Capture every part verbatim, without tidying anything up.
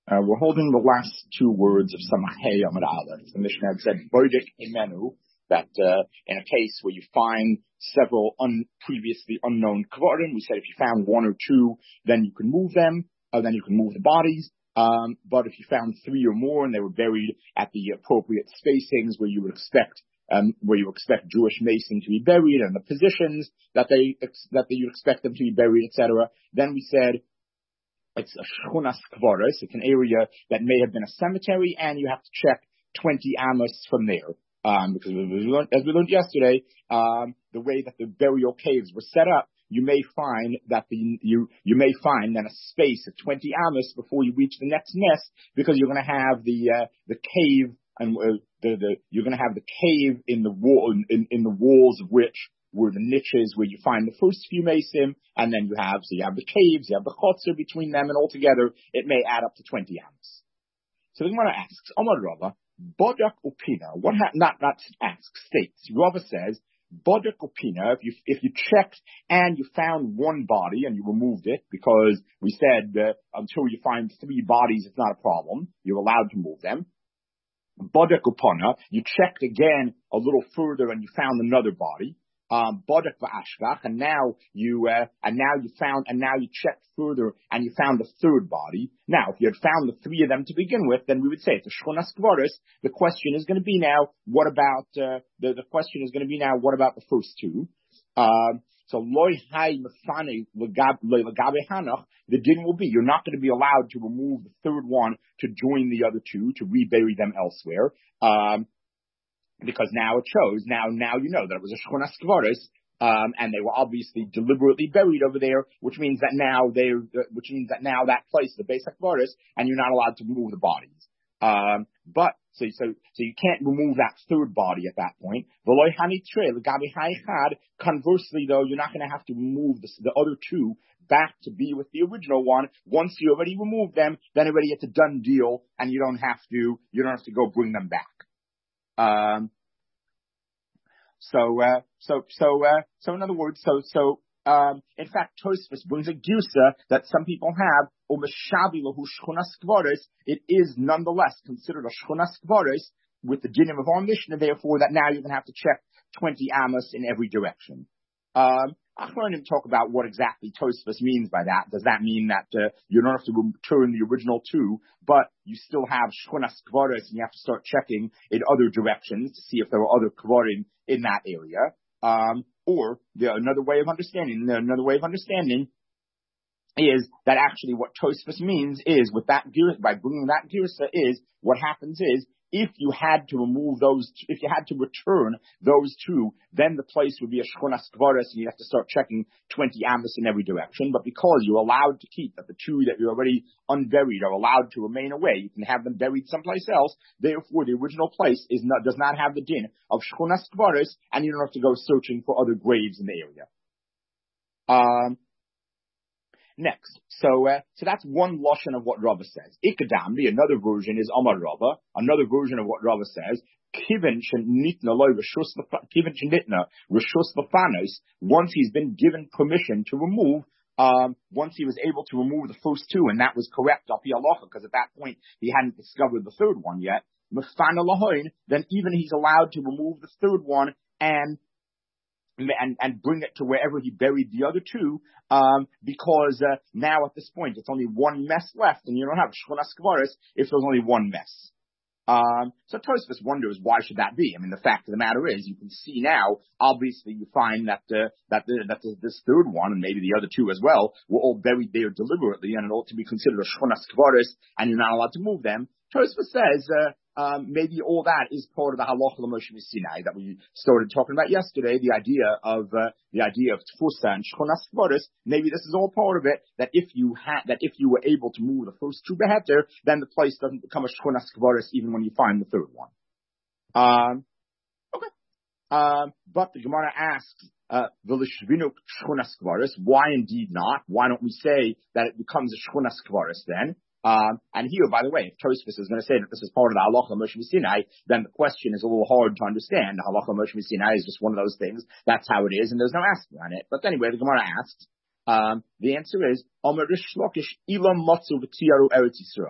Uh, we're holding the last two words of Samachei Amud Aleph. The Mishnah had said, Bodik Imenu, that uh, in a case where you find several un- previously unknown Kvarim, we said if you found one or two, then you can move them, uh, then you can move the bodies. Um, but if you found three or more and they were buried at the appropriate spacings where you would expect Um, where you expect Jewish Mason to be buried and the positions that they that they, you expect them to be buried, et cetera. Then we said it's a Shchunas Kvaros. It's an area that may have been a cemetery, and you have to check twenty amos from there. Um, because as we, learned, as we learned yesterday, um, the way that the burial caves were set up, you may find that the you you may find then a space of twenty amos before you reach the next nest, because you're going to have the uh, the cave. And uh, the, the, you're going to have the cave in the wall, in, in the walls of which were the niches where you find the first few mason, and then you have, so you have the caves, you have the chotzer between them, and altogether it may add up to twenty amos. So the Gemara asks, Amar Rava, Bodak Upina, what ha- not, not asks, states, Rava says, Bodak Upina, if you, if you checked and you found one body and you removed it, because we said uh, until you find three bodies, it's not a problem, you're allowed to move them. Bodak upana, you checked again a little further and you found another body. Um, Bodak v'ashkach, and now you uh, and now you found and now you checked further and you found a third body. Now, if you had found the three of them to begin with, then we would say it's a shchunas kvaros. The question is going to be now, what about uh, the the question is going to be now, what about the first two? Um, So loy hai mefane legabe hanach, the din will be you're not going to be allowed to remove the third one to join the other two to rebury them elsewhere, um, because now it shows now now you know that it was a shchunas kvaros, um, and they were obviously deliberately buried over there, which means that now they which means that now that place is the beis hakvaros, and you're not allowed to move the bodies. Um, but so so so you can't remove that third body at that point. Conversely, though, you're not going to have to remove the, the other two back to be with the original one. Once you already removed them, then already it's a done deal, and you don't have to you don't have to go bring them back. Um, so uh, so so uh, so in other words, so so. Um, in fact, Tosfos brings a girsa that some people have, it is nonetheless considered a shchunas kvaros with the dinim of our Mishnah, therefore that now you're going to have to check twenty amos in every direction. Um, Achronim talk about what exactly Tosfos means by that. Does that mean that uh, you don't have to return the original two, but you still have shchunas kvaros and you have to start checking in other directions to see if there are other kvarim in that area? Um, or the, another way of understanding, another way of understanding is that actually what Tosfos means is with that by bringing that girsa is what happens is if you had to remove those, if you had to return those two, then the place would be a shchunas kvaros and you have to start checking twenty amos in every direction. But because you're allowed to keep that the two that you're already unburied are allowed to remain away, you can have them buried someplace else. Therefore, the original place is not does not have the din of shchunas kvaros, and you don't have to go searching for other graves in the area. Um. Next, so uh, so that's one lashon of what Rava says. Ikadamri, another version is Amar Rava. Another version of what Rava says. Kivin shenitna loy reshus kivin shenitna reshus lefanos. Once he's been given permission to remove, um, once he was able to remove the first two, and that was correct up halacha, because at that point he hadn't discovered the third one yet. Mefana lahoin, then even he's allowed to remove the third one and. And, and bring it to wherever he buried the other two, um, because uh, now at this point it's only one mess left, and you don't have shchunas kvaros if there's only one mess. Um, so Tosfos wonders why should that be? I mean, the fact of the matter is, you can see now. Obviously, you find that uh, that the, that the, this third one and maybe the other two as well were all buried there deliberately, and it ought to be considered a shchunas kvaros, and you're not allowed to move them. Tosfos says. Uh, Um, maybe all that is part of the halacha l'Moshe Sinai that we started talking about yesterday. The idea of uh, the idea of tfusa and shchunas kvaros. Maybe this is all part of it. That if you had, that if you were able to move the first two beheter, then the place doesn't become a shchunas kvaros even when you find the third one. Um, okay. Um, but the Gemara asks, "V'lishvinuk shchunas kvaros." Why indeed not? Why don't we say that it becomes a shchunas kvaros then? Um, and here, by the way, if Tosfos is going to say that this is part of the halacha l'Moshe Sinai, then the question is a little hard to understand. The halacha l'Moshe Sinai is just one of those things. That's how it is, and there's no asking on it. But anyway, the Gemara asks, um, the answer is, Omer Rish Lakish Ilam Matzu V'Tiyaru Eretz Yisrael.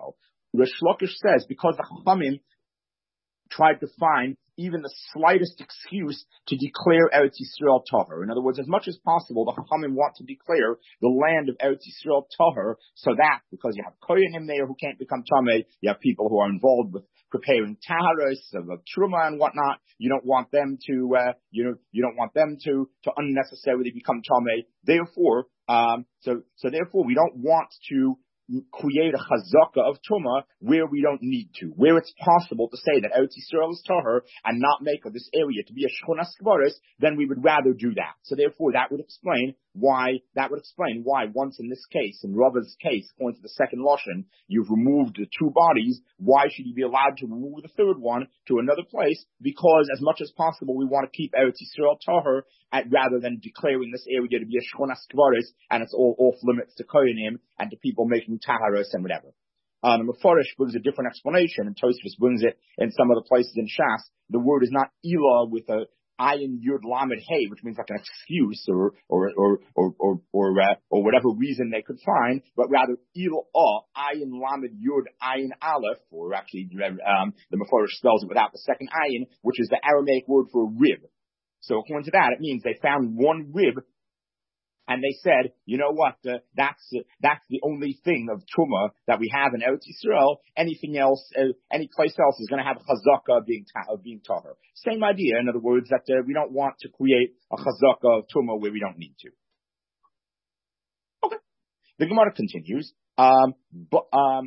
Rish Lakish says because the Chachamim tried to find even the slightest excuse to declare Eretz Yisrael Tahor. In other words, as much as possible, the Chachamim want to declare the land of Eretz Yisrael Tahor, so that, because you have Koyanim there who can't become Tameh, you have people who are involved with preparing Taharos, of, of Truma and whatnot, you don't want them to, uh, you know, you don't want them to, to unnecessarily become Tameh. Therefore, um, so, so therefore we don't want to create a chazaka of Tumah where we don't need to, where it's possible to say that Eretz Yisrael is Tahor and not make of this area to be a Shchunas Kvaros, then we would rather do that. So therefore that would explain why, that would explain why once in this case, in Rava's case, according to the second Lashon, you've removed the two bodies, why should you be allowed to remove the third one to another place? Because as much as possible we want to keep Eretz Yisrael Tahor at, rather than declaring this area to be a Shchunas Kvaros and it's all off limits to Koyanim and to people making Taharos and whatever. Um, Mefarish brings a different explanation, and Tosfos brings it in some other places in Shas. The word is not Elah with a Ayin Yud Lamed Hey, which means like an excuse or or or or or or, uh, or whatever reason they could find, but rather Elah Ayin Lamed Yud Ayin Aleph, or actually um, the Mefarish spells it without the second Ayin, which is the Aramaic word for a rib. So according to that, it means they found one rib. And they said, you know what, uh, that's uh, that's the only thing of Tumah that we have in Eretz Yisrael. Anything else, uh, any place else is going to have a chazaka of being, ta- of being Tahor. Same idea, in other words, that uh, we don't want to create a chazaka of Tumah where we don't need to. Okay. The Gemara continues. Um, but, um,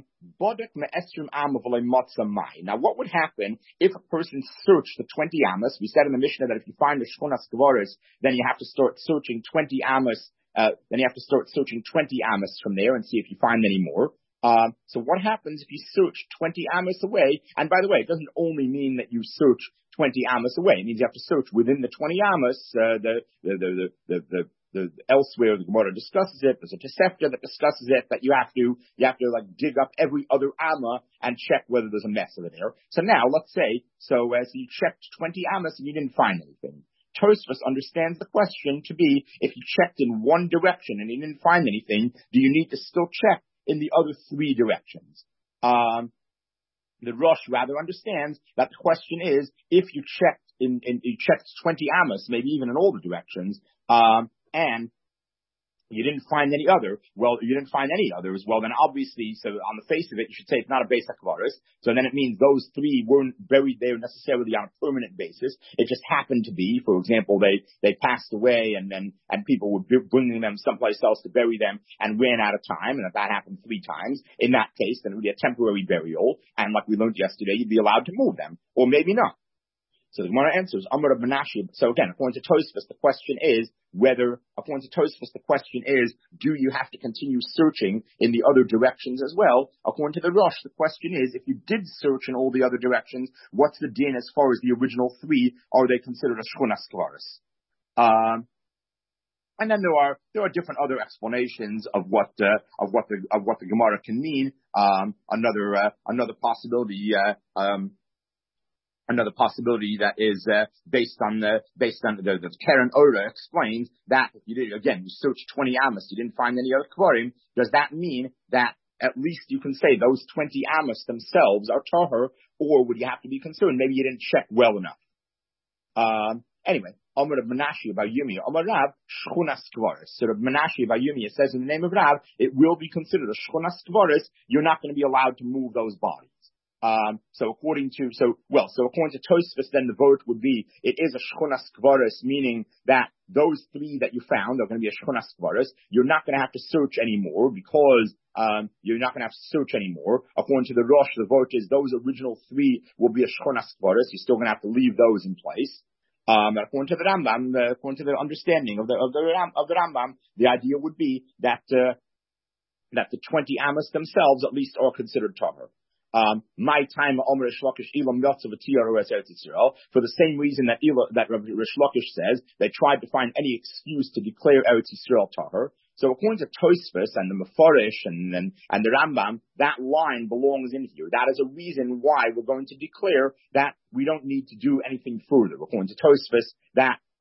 now, what would happen if a person searched the twenty amos? We said in the Mishnah that if you find the Shchunas Kvaros, then you have to start searching twenty amos, uh, then you have to start searching twenty amos from there and see if you find any more. Um, so what happens if you search twenty amos away? And by the way, it doesn't only mean that you search twenty amos away. It means you have to search within the twenty amos, uh, the, the, the, the, the, the The, elsewhere the Gemara discusses it. There's a Tosefta that discusses it, that you have to, you have to like dig up every other Amma and check whether there's a mess over there. So now, let's say, so as you checked twenty Ammas and you didn't find anything. Tosfos understands the question to be, if you checked in one direction and you didn't find anything, do you need to still check in the other three directions? Um, the Rosh rather understands that the question is, if you checked in, in you checked twenty Ammas, maybe even in all the directions, um, and you didn't find any other, well, you didn't find any others, well, then obviously, so on the face of it, you should say it's not a Beis HaKvaros, so then it means those three weren't buried there necessarily on a permanent basis. It just happened to be, for example, they, they passed away and then, and people were bringing them someplace else to bury them and ran out of time, and if that happened three times, in that case, then it would be a temporary burial, and like we learned yesterday, you'd be allowed to move them, or maybe not. So the Gemara answers, Amar Rav Menashe. So again, according to Tosfos, the question is whether, according to Tosfos, the question is, do you have to continue searching in the other directions as well? According to the Rosh, the question is, if you did search in all the other directions, what's the din as far as the original three? Are they considered a Shchunas Kvaros? Um, and then there are there are different other explanations of what uh, of what the of what the Gemara can mean. Um, another uh, another possibility. Uh, um, Another possibility that is uh, based on the based on the, the Karen Ora explains that if you did again you searched twenty amos, you didn't find any other kvarim. Does that mean that at least you can say those twenty amos themselves are tahor, or would you have to be concerned maybe you didn't check well enough? Um, anyway, Amar Rav Menashe bar Yirmiyah, Amar Rav Shchunas Kvaros. So Rav Menashe bar Yirmiyah says in the name of Rav, it will be considered a Shchunas Kvaros. You're not going to be allowed to move those bodies. Um, so according to, so, well, so according to Tosfos, then the vote would be, it is a Shchunas Kvaros, meaning that those three that you found are going to be a Shchunas Kvaros. You're not going to have to search anymore because, um, you're not going to have to search anymore. According to the Rosh, the vote is those original three will be a Shchunas Kvaros. You're still going to have to leave those in place. Um, according to the Rambam, the, according to the understanding of the, of the, of the Rambam, the idea would be that, uh, that the twenty amos themselves at least are considered tahor. Um, my time, Omer Rish Lakish, Elam Yotzav Atiyar Eretz Yisrael, for the same reason that Elah, that Rish Lakish says, they tried to find any excuse to declare Eretz Yisrael tahor. So according to Tosfos and the Mefarish and, and, and the Rambam, that line belongs in here. That is a reason why we're going to declare that we don't need to do anything further. According to Tosfos, that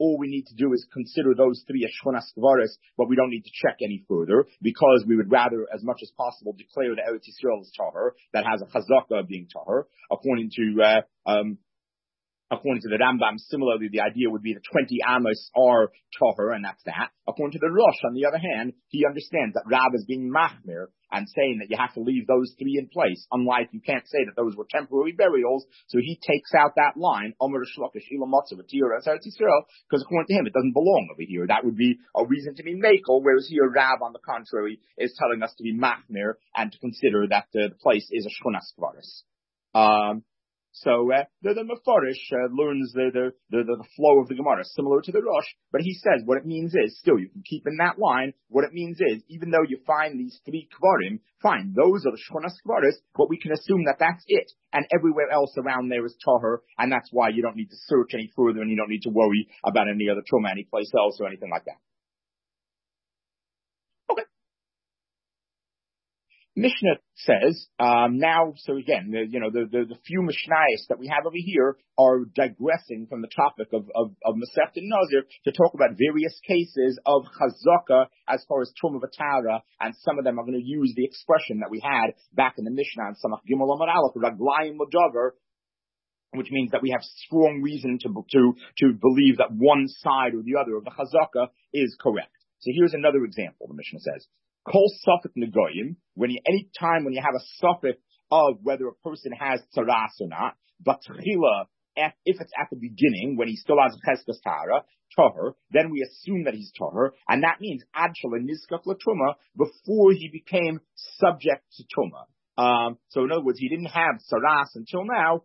all we need to do is consider those three as shchunas kvaris, but we don't need to check any further, because we would rather, as much as possible, declare that Eretz Yisrael is tahor, that has a chazaka of being tahor, according to, uh, um, According to the Rambam, similarly, the idea would be that twenty amos are tahor, and that's that. According to the Rosh, on the other hand, he understands that Rav is being machmir and saying that you have to leave those three in place. Unlike, you can't say that those were temporary burials, so he takes out that line, Omer Shlokish Ila Matzav Atira Eretz Yisrael, because according to him, it doesn't belong over here. That would be a reason to be makel, whereas here Rav, on the contrary, is telling us to be machmir and to consider that uh, the place is a shchunas kvaris. Um, So uh, the, the Mefarish uh, learns the, the, the, the flow of the Gemara, similar to the Rosh, but he says what it means is, still, you can keep in that line, what it means is, even though you find these three Kvarim, fine, those are the Shchonas Kvaris, but we can assume that that's it, and everywhere else around there is Tahor, and that's why you don't need to search any further, and you don't need to worry about any other Truma, any place else, or anything like that. Mishnah says, um, now, so again, the, you know, the, the, the few Mishnayos that we have over here are digressing from the topic of, of, of Masechet Nazir to talk about various cases of Chazaka as far as Truma V'Tara, and some of them are going to use the expression that we had back in the Mishnah on Samach Gimel Amar Aleph, Raglayim L'Davar, which means that we have strong reason to, to, to believe that one side or the other of the Chazaka is correct. So here's another example, the Mishnah says. Kol Safek Negoyim, when you, any time when you have a suffix of whether a person has tzaras or not, but tchila, if it's at the beginning, when he still has cheskas tara, tahor, then we assume that he's tahor, and that means ad shala nizkak l'truma, before he became subject to truma. Um, so in other words, he didn't have tzaras until now,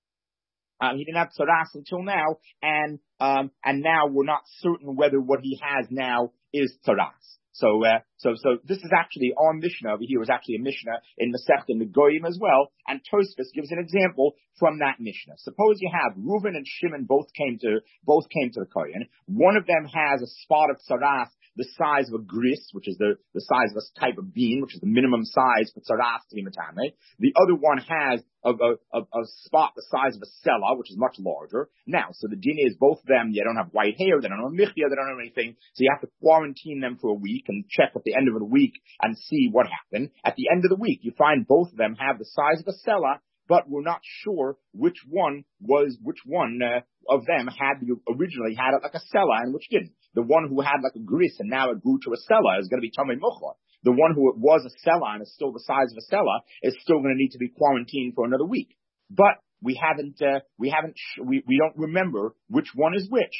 Um, he didn't have tzaras until now, and um, and now we're not certain whether what he has now is tzaras. So, uh, so, so this is actually our Mishnah over here is actually a Mishnah in Masechet Negoyim as well, and Tosfos gives an example from that Mishnah. Suppose you have Reuven and Shimon both came to both came to the Kohen. One of them has a spot of tzaras the size of a gris, which is the, the size of a type of bean, which is the minimum size for tzaras to be matame. The other one has a, a, a, a spot the size of a sela, which is much larger. Now, so the din is both of them, they don't have white hair, they don't have michya, they don't have anything, so you have to quarantine them for a week and check at the end of the week and see what happened. At the end of the week, you find both of them have the size of a sela, but we're not sure which one was, which one uh, of them had originally had it like a sela and which didn't. The one who had like a gris and now it grew to a sela is going to be Tomei Muchla. The one who was a sela and is still the size of a sela is still going to need to be quarantined for another week. But we haven't, uh, we haven't, sh- we, we don't remember which one is which.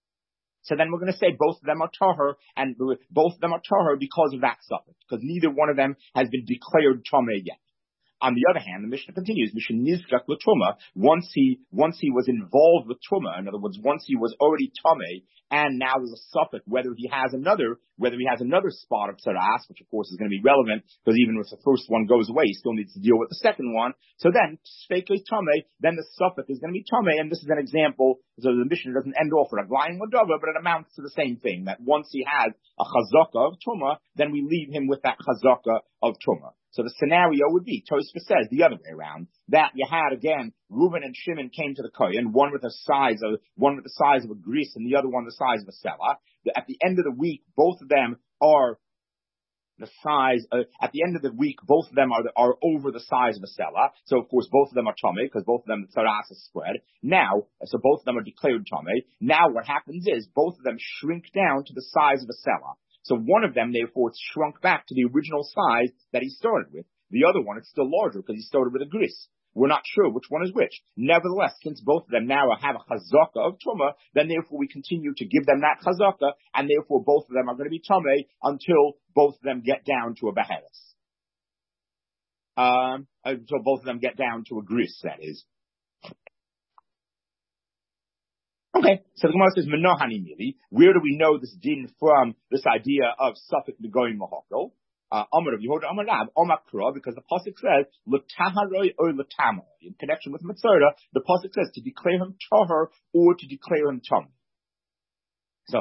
So then we're going to say both of them are tahor, and both of them are tahor because of that suffix, because neither one of them has been declared tameh yet. On the other hand, the Mishnah continues, Mishnah nizkak l'truma, once he, once he was involved with truma, in other words, once he was already tameh, and now there's a suffix, whether he has another, whether he has another spot of tzaras, which of course is going to be relevant, because even if the first one goes away, he still needs to deal with the second one. So then, shvekei tameh, then the suffix is going to be tameh, and this is an example, so the Mishnah doesn't end off with a glayim l'davar, but it amounts to the same thing, that once he has a chazaka of truma, then we leave him with that chazaka of truma. So the scenario would be, Tosfos says, the other way around, that you had, again, Reuven and Shimon came to the Kohen, one with the size of, one with the size of a gris and the other one the size of a sela. At the end of the week, both of them are the size, uh, at the end of the week, both of them are, are over the size of a sela. So of course, both of them are tameh, because both of them, the tzaras is spread. Now, so both of them are declared tameh. Now what happens is, both of them shrink down to the size of a sela. So one of them, therefore, it's shrunk back to the original size that he started with. The other one, it's still larger because he started with a gris. We're not sure which one is which. Nevertheless, since both of them now have a chazaka of truma, then therefore we continue to give them that chazaka, and therefore both of them are going to be tameh until both of them get down to a behelis. Um, until both of them get down to a gris, that is. Okay, so the Gemara says, Menohani Mili. Where do we know this din from, this idea of Safek Negoyim Mahokol? Amar of Yehuda Amar Rab, Omakra, because the pasuk says, L'taharoi or L'tamoi. In connection with Mitzvah, the pasuk says to declare him tahor or to declare him tam. So,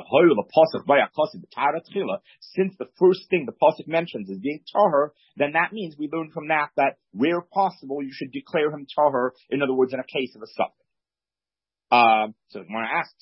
since the first thing the pasuk mentions is being tahor, then that means we learn from that that where possible you should declare him tahor, in other words, in a case of a suffix. Um, so the Gemara asks,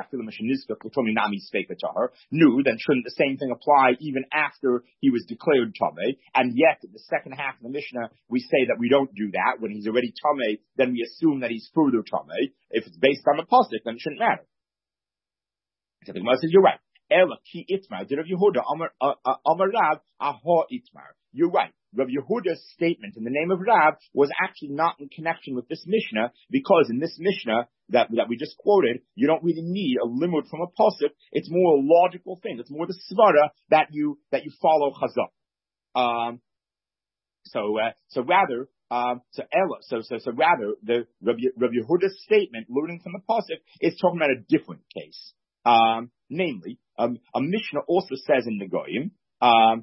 no, then shouldn't the same thing apply even after he was declared Tameh? And yet, in the second half of the Mishnah, we say that we don't do that. When he's already Tameh, then we assume that he's further Tameh. If it's based on the pasuk, then it shouldn't matter. So the Gemara says, you're right. Ela ki itmar. Did Rav Yehuda Amar Amar Rav aha itmar. You're right. Rav Yehuda's statement in the name of Rav was actually not in connection with this Mishnah, because in this Mishnah that, that we just quoted, you don't really need a limud from a pasuk. It's more a logical thing. It's more the svara that you, that you follow chazak. Um, so, uh, so rather, um, so Ella, so, so, so rather, the Rav, Rav Yehuda's statement, learning from the pasuk, is talking about a different case. Um, namely, um, a Mishnah also says in the Goyim, um,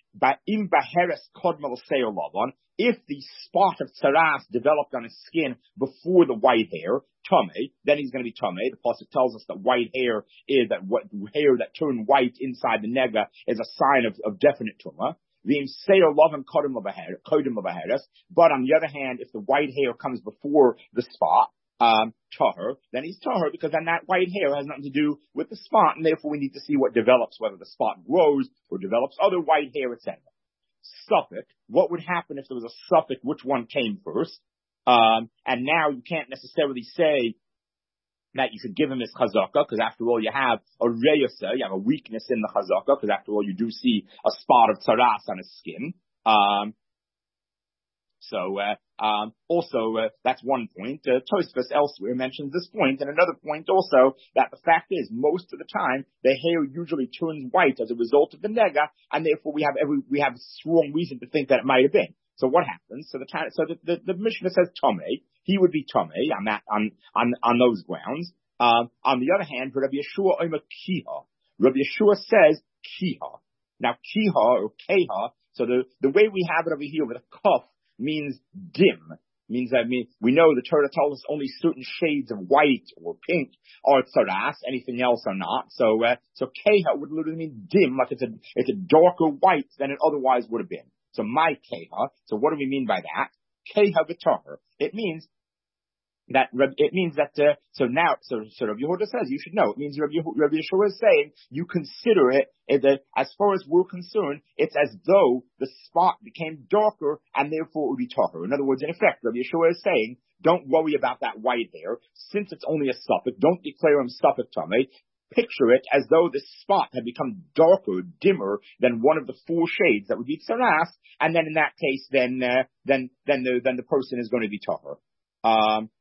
if the spot of tsaras developed on his skin before the white hair, tameh, then he's going to be tameh. The pasuk tells us that white hair is that what hair that turned white inside the nega is a sign of, of definite tumah. But on the other hand, if the white hair comes before the spot, um, tahor, then he's tahor, because then that white hair has nothing to do with the spot, and therefore we need to see what develops, whether the spot grows or develops other white hair, et cetera. Suffix, what would happen if there was a suffix, which one came first? Um, and now you can't necessarily say that you should give him his chazaka, because after all you have a reyasa, you have a weakness in the chazaka, because after all you do see a spot of tsaras on his skin. Um, So, uh, um, also, uh, that's one point. Uh, Tosfos elsewhere mentions this point, and another point also, that the fact is, most of the time, the hair usually turns white as a result of the nega, and therefore we have every, we have strong reason to think that it might have been. So what happens? So the, so the, the, the Mishnah says Tameh, he would be Tameh on that, on, on, on those grounds. Um, on the other hand, for Rabbi Yeshua Omer Kiha, Rabbi Yeshua says Kiha. Now, Kiha or Keha, so the, the way we have it over here with a kaf, means dim, means that mean, we know the Torah tells us only certain shades of white or pink are tsaras, anything else are not. So, uh, so keha would literally mean dim, like it's a, it's a darker white than it otherwise would have been. So my keha, so what do we mean by that? Keha v'tahor. It means that, it means that, uh, so now, so, so Rabbi Yehuda says, you should know, it means Rabbi, Rabbi Yeshua is saying, you consider it, that as far as we're concerned, it's as though the spot became darker, and therefore it would be tahor. In other words, in effect, Rabbi Yeshua is saying, don't worry about that white hair, since it's only a suffix, don't declare him suffix tameh. Picture it as though the spot had become darker, dimmer than one of the four shades that would be tsaras, and then in that case, then, uh, then, then the, then the person is going to be tahor. Um,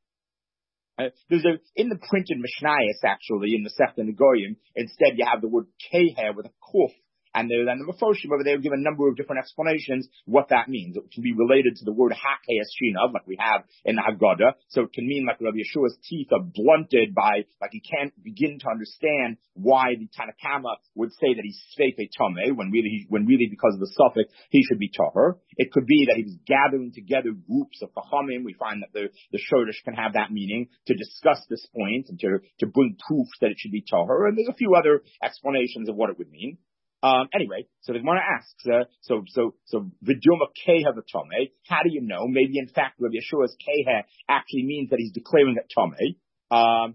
Uh, there's a, in the printed Mishnayos, actually, in the Sefta Negoyim, instead you have the word keher with a kuf, and then the Mefoshim over there give a number of different explanations what that means. It can be related to the word hakeyashinav, like we have in the Haggadah, so it can mean like Rabbi Yeshua's teeth are blunted by, like he can't begin to understand why the Tanakama would say that he's sveife tameh, when really, he, when really because of the suffix, he should be tahor. It could be that he was gathering together groups of chachamim. We find that the, the Shoresh can have that meaning to discuss this point and to, to bring proof that it should be tahor. And there's a few other explanations of what it would mean. Um, anyway, so the Gemara asks, uh, so, so, so, Viduma Keha v'Tomei, how do you know? Maybe in fact, Rabbi Yeshua's Keha actually means that he's declaring it Tomei. Um,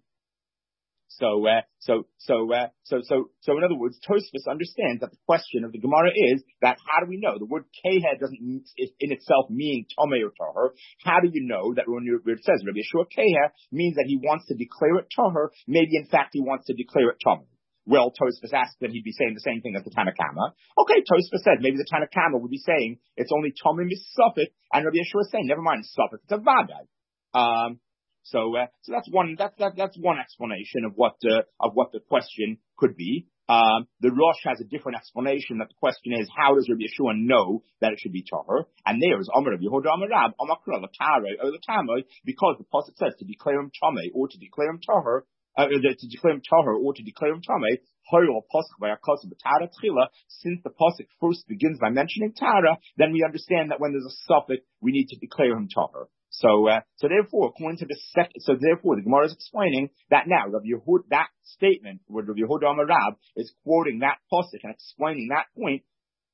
so, uh, so, so, uh, so, so, so in other words, Tosfos understands that the question of the Gemara is that how do we know? The word Keha doesn't in itself mean Tomei or Tahor. How do you know that when it says Rabbi Yeshua Keha means that he wants to declare it Tahor, maybe in fact he wants to declare it Tomei? Well, Tosfos asked that he'd be saying the same thing as the Tanakama. Okay, Tosfos said maybe the Tanakama would be saying it's only Tomim is suffix, and Rabbi Yeshua is saying never mind suffix, it's a Vadai. Um, so, uh, so that's one that's that, that's one explanation of what uh, of what the question could be. Um, the Rosh has a different explanation that the question is how does Rabbi Yeshua know that it should be Tahor? And there is Amar Rabbi Yehuda Amar Rab Amar Kra L'Tarei or L'Tamei, because the pasuk says to declare him Tomei or to declare him Tahor. Uh, to declare him tahor or to declare him tameh, since the pasuk first begins by mentioning tara, then we understand that when there's a suffix, we need to declare him tahor. So, uh, so therefore, according to the second, so therefore, the Gemara is explaining that now, Rabbi Yehud, that statement, where Rabbi Yehuda Amar Rab is quoting that pasuk and explaining that point,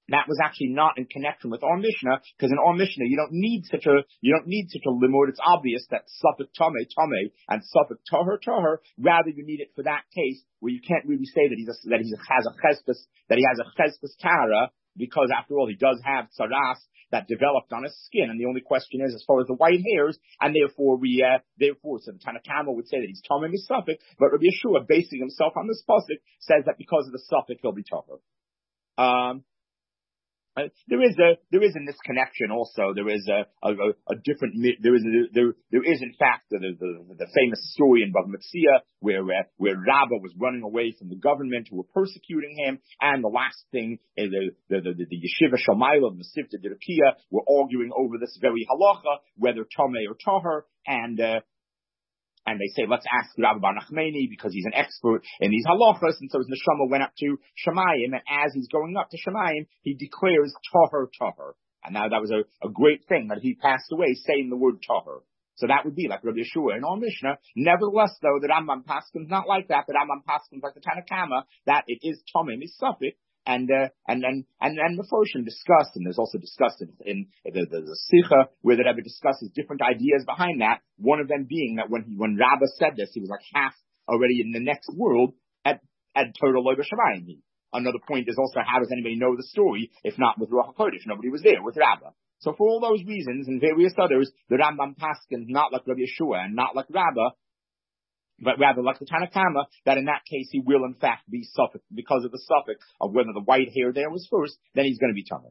that was actually not in connection with our Mishnah, because in our Mishnah you don't need such a you don't need such a limud. It's obvious that Suffolk Tame Tame and Suffolk Tahar Tahar. Rather, you need it for that case where you can't really say that he's a, that he has a chespus that he has a chespus Tara, because after all he does have tzaras that developed on his skin, and the only question is as far as the white hairs, and therefore we uh, therefore so the Tanna Kamma would say that he's Tame Misafik, but Rabbi Yeshua, basing himself on this pasuk, says that because of the Suffolk he'll be Tahar. Um. Uh, there is a there is in this connection also there is a a, a different there is a, there there is in fact the the, the famous story in Bava Metzia where uh, where Rabbah was running away from the government who were persecuting him, and the last thing is the the the, the Yeshiva Shamayla and the Sifta Dirakia were arguing over this very halacha, whether Tomei or Tahar, and uh, and they say, let's ask Rabbi Bar Nachmani because he's an expert in these halachas. And so his neshama went up to Shemayim, and as he's going up to Shemayim, he declares Tahar Tahar. And now that was a, a great thing that he passed away saying the word Tahar. So that would be like Rabbi Yeshua in our Mishnah. Nevertheless, though, the Rambam Paskin's not like that. The Rambam Paskin's like the Tanna Kamma, that it is Tomei Misafik. And, uh, and then, and, and the Mephoshim discussed, and there's also discussed in, in the, the, the Sikha, where the Rebbe discusses different ideas behind that. One of them being that when he, when Rabbah said this, he was like half already in the next world at, at Torah Lo B'Shamayim. Another point is also, how does anybody know the story if not with Ruach HaKodesh? Nobody was there with Rabbah. So for all those reasons and various others, the Rambam Paskin, not like Rabbi Yeshua and not like Rabbah, but rather like the Tanna Kamma, that in that case he will in fact be Suffolk, because of the Suffolk of whether the white hair there was first, then he's going to be Tamei.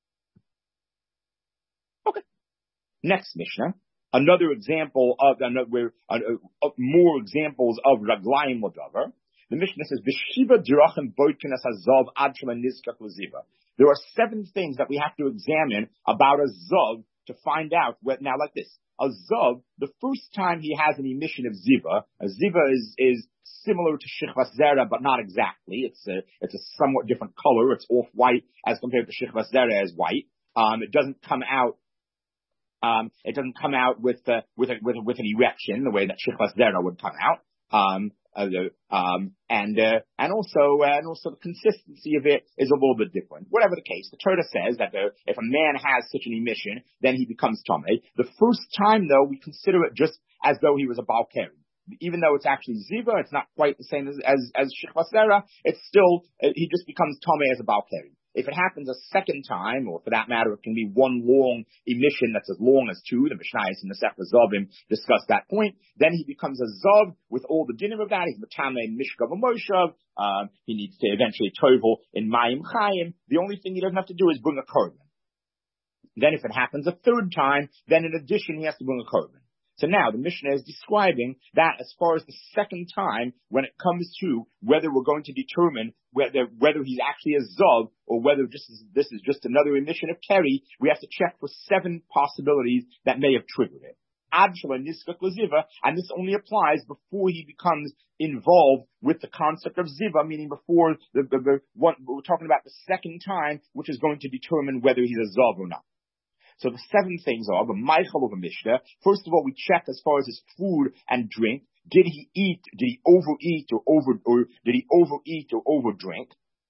Okay. Next Mishnah. Another example of, another, where, uh, uh, more examples of Raglayim Ladavar. The Mishnah says, V'shiva dirachim boitkinas hazav ad shema nizkach l'ziva. There are seven things that we have to examine about a zav to find out what, now like this. A zav, the first time he has an emission of ziva, a ziva is, is similar to shechvas zera, but not exactly. It's a, it's a somewhat different color. It's off-white as compared to shechvas zera as white. Um, it doesn't come out, um, it doesn't come out with, uh, with, a, with, a, with an erection, the way that shechvas zera would come out. Um, Uh, um, and uh, and also uh, and also the consistency of it is a little bit different. Whatever the case, the Torah says that the, if a man has such an emission, then he becomes Tomei. The first time, though, we consider it just as though he was a Baal Keri. Even though it's actually Ziva, it's not quite the same as as, as Shechvas Zera. It's still uh, he just becomes Tomei as a Baal Keri. If it happens a second time, or for that matter, it can be one long emission that's as long as two, the Mishnayos and the Masechta Zavim discuss that point, then he becomes a Zav with all the dinim of that. He's Matame Mishkav Moshav. Um, he needs to eventually tovel in Mayim Chaim. The only thing he doesn't have to do is bring a korban. Then if it happens a third time, then in addition he has to bring a korban. So now the Mishnah is describing that as far as the second time, when it comes to whether we're going to determine whether whether he's actually a Zav or whether just this is just another emission of Keri, we have to check for seven possibilities that may have triggered it. Abshala Niskak Ziva, and this only applies before he becomes involved with the concept of Ziva, meaning before the, the, the one, we're talking about the second time, which is going to determine whether he's a Zav or not. So the seven things are, the Meichel of a Mishnah. First of all, we check as far as his food and drink. Did he eat, did he overeat or over, or did he overeat or overdrink?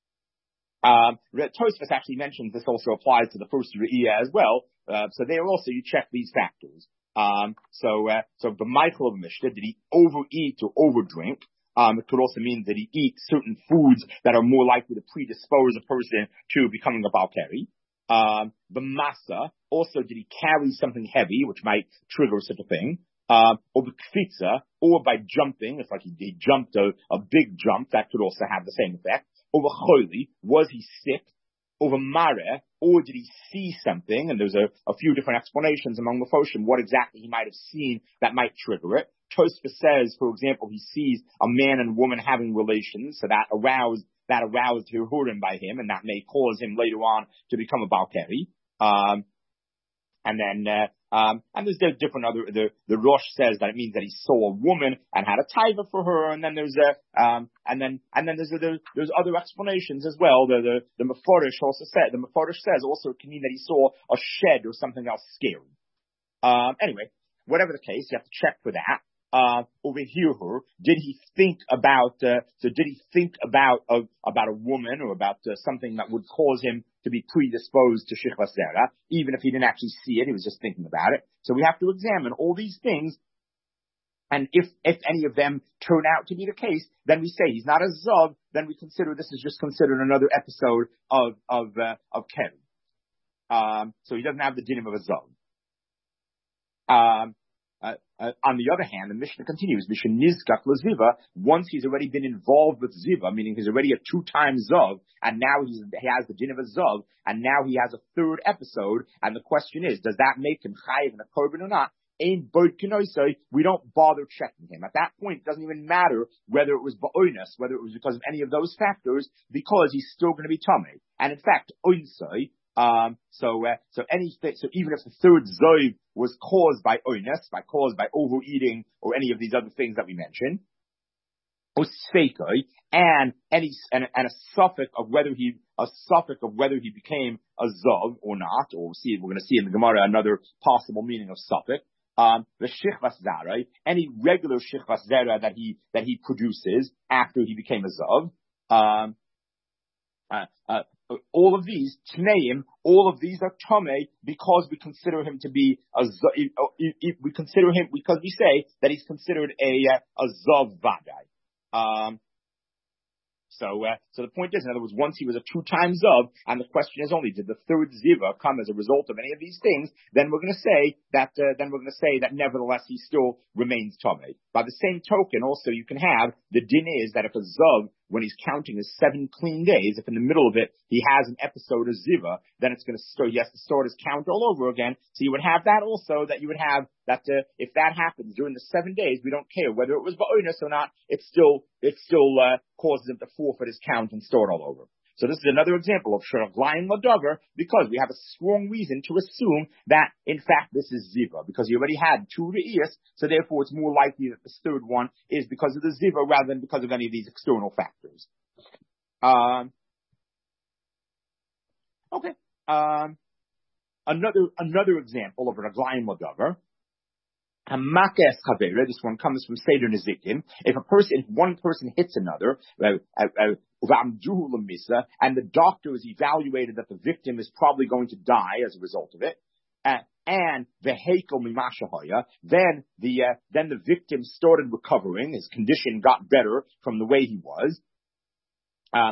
Um, Tosfos actually mentions this also applies to the first Re'iyah as well. Uh, so there also you check these factors. Um, so, uh, so the Meichel of a Mishnah, did he overeat or overdrink? Um, it could also mean that he eats certain foods that are more likely to predispose a person to becoming a Baal Keri. Um, the masa, also did he carry something heavy, which might trigger such a thing, um, or the kfitza, or by jumping, it's like he, he jumped a, a big jump, that could also have the same effect, or the choli, was he sick, or the mare, or did he see something, and there's a, a few different explanations among the Mephoshim, what exactly he might have seen that might trigger it. Tosfos says, for example, he sees a man and woman having relations, so that aroused that aroused Hirurim by him, and that may cause him later on to become a Baal Keri. Um, and then, uh, um, and there's, there's different other, the, the Rosh says that it means that he saw a woman and had a taiva for her, and then there's a, um, and then, and then there's, a, there, there's other explanations as well. The, the, the Meforish also said, the Meforish says also it can mean that he saw a shed or something else scary. Um, anyway, whatever the case, you have to check for that. Uh, over here, did he think about, uh, so did he think about, uh, about a woman or about uh, something that would cause him to be predisposed to Shechvas Zera, even if he didn't actually see it, he was just thinking about it. So we have to examine all these things, and if, if any of them turn out to be the case, then we say he's not a Zav, then we consider this is just considered another episode of, of, uh, of Keri. Um, so he doesn't have the dinim of a Zav. Um, Uh, uh, on the other hand, the Mishnah continues, Ziva, once he's already been involved with Ziva, meaning he's already a two-time Zav, and now he's, he has the din of a Zav, and now he has a third episode, and the question is, does that make him chayiv and a korban or not? We don't bother checking him. At that point, it doesn't even matter whether it was ba'oinus, whether it was because of any of those factors, because he's still going to be tamei. And in fact, oinsai, Um, so, uh, so anything, so even if the third zoiv was caused by oinus, by caused by overeating or any of these other things that we mentioned, or sfeikoi, and any, and, and a suffix of whether he, a suffix of whether he became a zov or not, or we'll see, we're going to see in the Gemara another possible meaning of suffix. Um, the shichvas zara, any regular shichvas zara that he, that he produces after he became a zov, um, uh, uh, all of these, Tneim, all of these are Tomei because we consider him to be a, we consider him, because we say that he's considered a, a Zav Vadai. Um, So, uh, so the point is, in other words, once he was a two-time Zav, and the question is only, did the third Ziva come as a result of any of these things, then we're going to say that, uh, then we're going to say that nevertheless he still remains Tomei. By the same token, also, you can have, the din is that if a Zav, when he's counting his seven clean days, if in the middle of it he has an episode of Ziva, then it's going to start, he has to start his count all over again. So you would have that also, that you would have, that uh, if that happens during the seven days, we don't care whether it was ba'oinus or not, it still, it still, uh, causes him to forfeit his count and start all over. So this is another example of Shiraglaim Ladover, because we have a strong reason to assume that, in fact, this is Ziva, because he already had two Re'iyas, so therefore it's more likely that this third one is because of the Ziva rather than because of any of these external factors. Um, okay. Um, another, another example of Raglaim Ladover. Hamakes Chavera, this one comes from Seder Nezikin. If a person, if one person hits another, uh, uh, uh, and the doctors evaluated that the victim is probably going to die as a result of it, uh, and the Heikel Mimashahoya, then the, uh, then the victim started recovering, his condition got better from the way he was, Uh,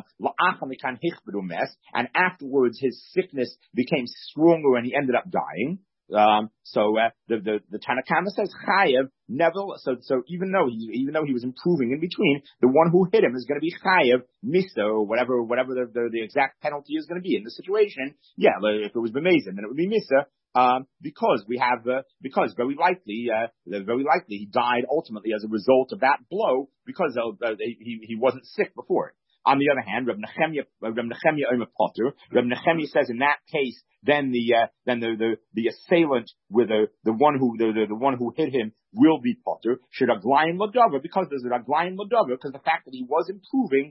and afterwards his sickness became stronger and he ended up dying. Um, so, uh, the, the, the Tanakama says, Chayev, never, so, so even though he, even though he was improving in between, the one who hit him is going to be Chayev, Misa, or whatever, whatever the, the, the exact penalty is going to be in the situation. Yeah, if it was Bemazin, then it would be Misa, um, because we have, uh, because very likely, uh, very likely he died ultimately as a result of that blow, because uh, he, he wasn't sick before it. On the other hand, Reb Nechemia, Reb Nechemia Omer Potter, Reb Nechemia says in that case, then the, uh, then the, the, the assailant with the, the one who, the, the, the one who hit him will be Potter, should Aglayim Ladover, because there's an Aglayim Ladover, because the fact that he was improving,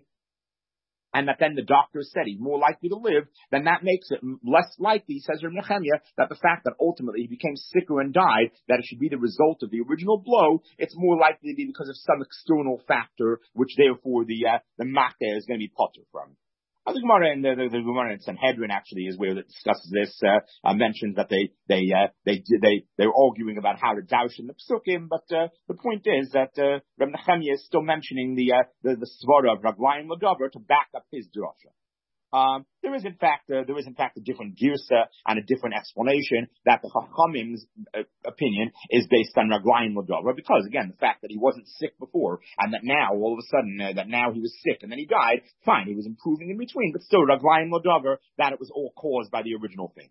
and that then the doctor said he's more likely to live, then that makes it less likely, says Reb Nechemia, that the fact that ultimately he became sicker and died, that it should be the result of the original blow. It's more likely to be because of some external factor, which therefore the uh, the makeh is going to be potter from. Uh, the Gemara in the, the, the Gemara in Sanhedrin actually is where it discusses this. Uh, uh, mentions that they they uh, they they they're arguing about how to douche in the psukim, but uh, the point is that uh, Reb Nechemia is still mentioning the uh, the, the svara of Raglayim Ladover to back up his drasha. Um, there is in fact uh, there is in fact a different girsa and a different explanation that the Chachamim's uh, opinion is based on Raglayim Ladover, because again the fact that he wasn't sick before and that now all of a sudden uh, that now he was sick and then he died, fine, he was improving in between, but still Raglayim Ladover, that it was all caused by the original thing.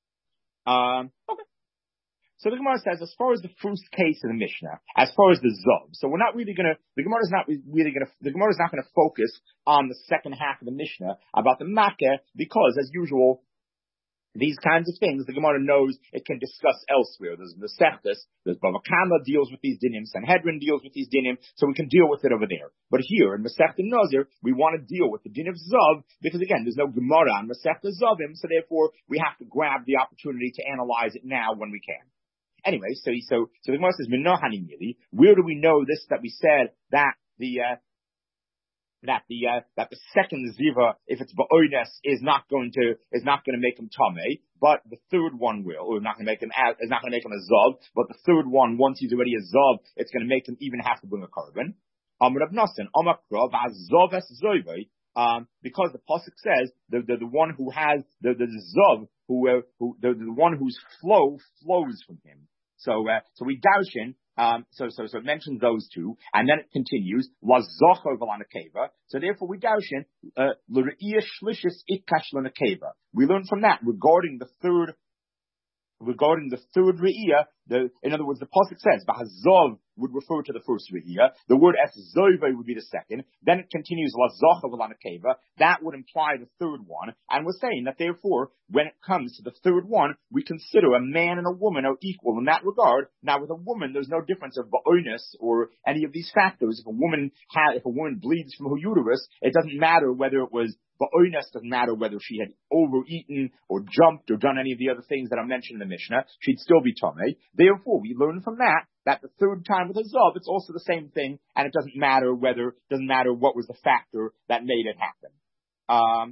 Um, okay. So the Gemara says, as far as the first case of the Mishnah, as far as the Zov, so we're not really going to, the Gemara is not really going to, the Gemara is not going to focus on the second half of the Mishnah about the Makkah, because as usual, these kinds of things, the Gemara knows it can discuss elsewhere. There's the Sechtes, there's Bava Kama deals with these dinim, Sanhedrin deals with these dinim, so we can deal with it over there. But here, in Masechta Nazir, we want to deal with the din of Zav, because again, there's no Gemara on Masechta Zavim, so therefore we have to grab the opportunity to analyze it now when we can. anyway, so, so, so the Gemara says, Minohani Mili, where do we know this, that we said that the, uh, that the, uh, that the second ziva, if it's ba'oines, is not going to, is not going to make him tamei, but the third one will, or not going to make him, is not going to make him a zav, but the third one, once he's already a zav, it's going to make him even have to bring a carbon. Amr Rav Nosson, Amakra, v'azav es zoivei, um, because the pasuk says, the, the, the one who has, the, the, the zav, who, uh, who, the, the one whose flow flows from him. So, uh, so we daushin, um, so, so, so it mentions those two, and then it continues, lazocho v'lanakeva. So therefore we daushin, uh, l're'iyah shlishis ikash lanakeva. We learn from that regarding the third, regarding the third re'iyah, the, in other words, the pasuk says, v'hazov would refer to the first re'iyah, the word es zoive would be the second, then it continues, lazocha v'lanakeva, that would imply the third one, and we're saying that therefore, when it comes to the third one, we consider a man and a woman are equal in that regard. Now with a woman, there's no difference of ba'onis or any of these factors. If a woman had, if a woman bleeds from her uterus, it doesn't matter whether it was ba'onis, doesn't matter whether she had overeaten or jumped or done any of the other things that are mentioned in the Mishnah, she'd still be tamei. Therefore, we learn from that that the third time with a zav, it's also the same thing, and it doesn't matter whether, doesn't matter what was the factor that made it happen. Um,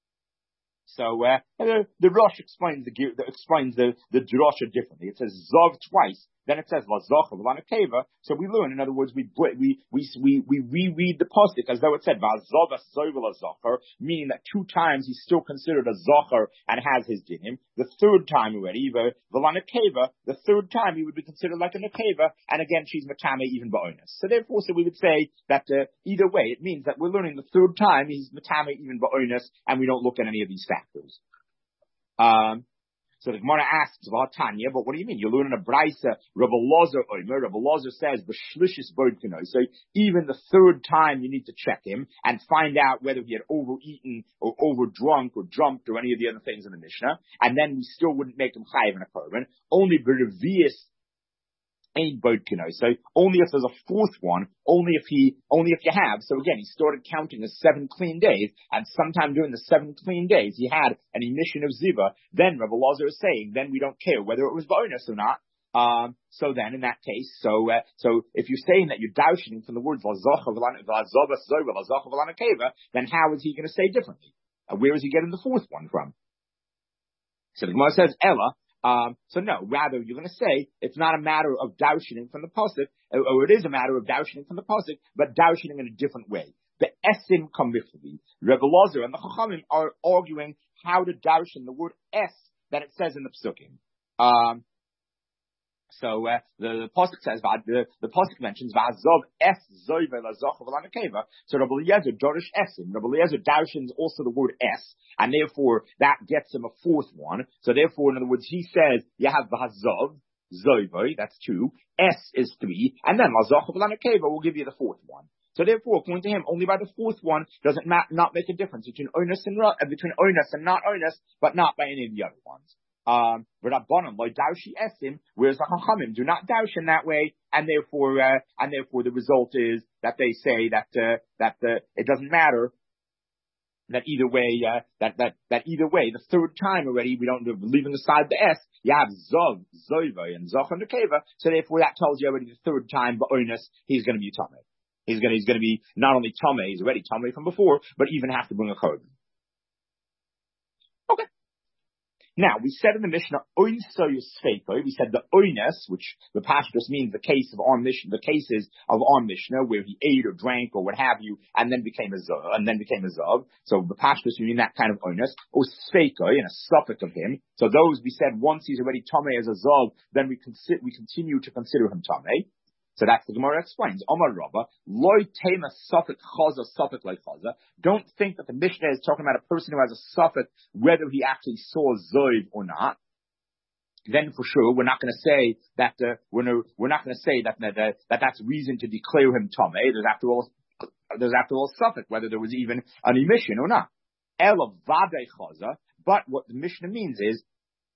so uh, the, the Rosh explains the explains the the drasha differently. It says zav twice, then it says lazocha v'lanakeva. So we learn, in other words, we we we we we reread the pasuk as though it said v'azov asoy v'lazocher, meaning that two times he's still considered a zocher and has his dinim. The third time already, v'lanakeva, the third time he would be considered like a nakeva, and again she's matame even ba'onis. So therefore, so we would say that uh, either way, it means that we're learning the third time he's matame even ba'onis, and we don't look at any of these factors. Um. So the Gemara asks, Tanya, but what do you mean? You're learning a brisa, Rav Elazar Omer. Rav Elazar says, B'shlishis bodkino. So even the third time you need to check him and find out whether he had overeaten or overdrunk or jumped or any of the other things in the Mishnah. And then we still wouldn't make him chayiv in a korban. Only B'revius ain't bodkino. So only if there's a fourth one, only if he, only if you have. So again, he started counting as seven clean days, and sometime during the seven clean days, he had an emission of ziva. Then Rav Elazar is saying, then we don't care whether it was bonus or not. Um, so then in that case, so, uh, so if you're saying that you're doushing from the words lazocha v'lanakeva, then how is he going to say differently? Uh, where is he getting the fourth one from? So the Gemara says, Ella, Um, so no, rather you're going to say it's not a matter of daushening from the pasuk, or it is a matter of daushening from the pasuk, but daushening in a different way. The esim come bifli. Rav Elazar and the Chachamim are arguing how to daushen the word es that it says in the psukim. Um, so uh, the, the pasuk says the the pasuk mentions va'azov es zoive lazocha v'lanakeva. So Rabbi Eliezer dorish esim. Rabbi Eliezer daushens also the word es, and therefore that gets him a fourth one. So therefore, in other words, he says you have va'azov zoive, that's two. Es is three, and then lazocha v'lanakeva will give you the fourth one. So therefore, according to him, only by the fourth one does it ma- not make a difference between onus and uh, between onus and not onus, but not by any of the other ones. Um, whereas the Chachamim do not doush in that way, and therefore, uh, and therefore the result is that they say that, uh, that, uh, it doesn't matter, that either way, uh, that, that, that either way, the third time already, we don't, leaving aside the S, you have Zov, Zoiva, and Zoch and Nekeva, so therefore that tells you already the third time, but onus, he's gonna be Tomei. He's gonna, he's gonna be not only Tomei, he's already Tomei from before, but even have to bring a code. Okay. Now, we said in the Mishnah, oinsoyus feiko, we said the oines, which the Pashtus means the case of our Mishnah, the cases of our Mishnah, where he ate or drank or what have you, and then became a zav, and then became a zav. So the Pashtus mean that kind of oines, or sfeiko, in a suffix of him. So those we said, once he's already tamei as a zav, then we consider, we continue to consider him tamei. So that's the Gemara explains. Omar Rabba, loy tema suffix chaza suffix like chaza. Don't think that the Mishnah is talking about a person who has a suffix, whether he actually saw zoiv or not. Then for sure, we're not going to say that, uh, we're, no, we're not going to say that, that, that, that that's reason to declare him tamei. There's after all, there's after all suffix, whether there was even an emission or not. Ela vade chaza, but what the Mishnah means is,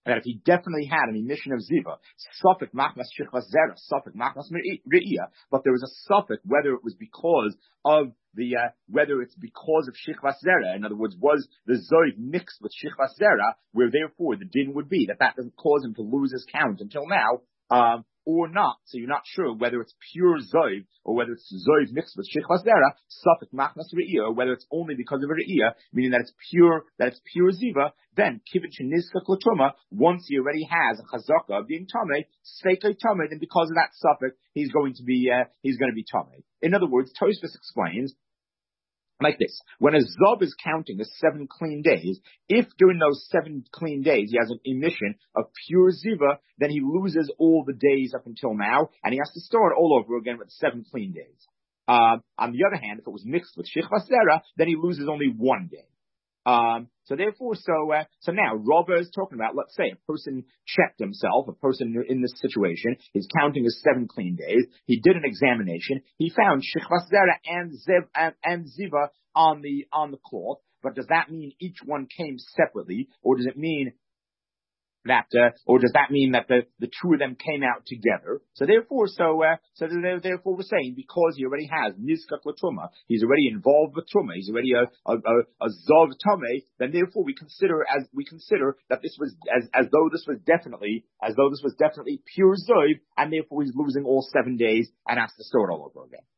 that if he definitely had an emission of ziva, suffik machmas shichvas zera, suffik machmas re'iyah, but there was a suffik whether it was because of the, uh, whether it's because of shichvas zera, in other words, was the zoiv mixed with shichvas zera, where therefore the din would be that that doesn't cause him to lose his count until now, um, or not. So you're not sure whether it's pure zoiv or whether it's zoiv mixed with shichvas zera, suffik machnas re'iyah, or whether it's only because of re'iyah, meaning that it's pure, that it's pure ziva. Then kivin shenizkak l'tuma, once he already has a chazaka of being tamei, sveikei tamei, then because of that suffix, he's going to be, uh, he's going to be tamei. In other words, Tosfos explains like this: when a Zov is counting as seven clean days, if during those seven clean days he has an emission of pure Ziva, then he loses all the days up until now, and he has to start all over again with seven clean days. Uh, on the other hand, if it was mixed with Shichvas Zera, then he loses only one day. Um, so therefore, so, uh, so now, Rava is talking about, let's say, a person checked himself, a person in this situation, he's counting his seven clean days, he did an examination, he found Shichvas Zera and Ziv, and, and Ziva on the, on the cloth, but does that mean each one came separately, or does it mean that, uh, or does that mean that the, the two of them came out together? So therefore, so, uh, so therefore we're saying, because he already has Nizkak L'Truma, he's already involved with Truma, he's already a, a, a, a Zov Tameh, then therefore we consider as, we consider that this was, as, as though this was definitely, as though this was definitely pure Zov, and therefore he's losing all seven days and has to start all over again.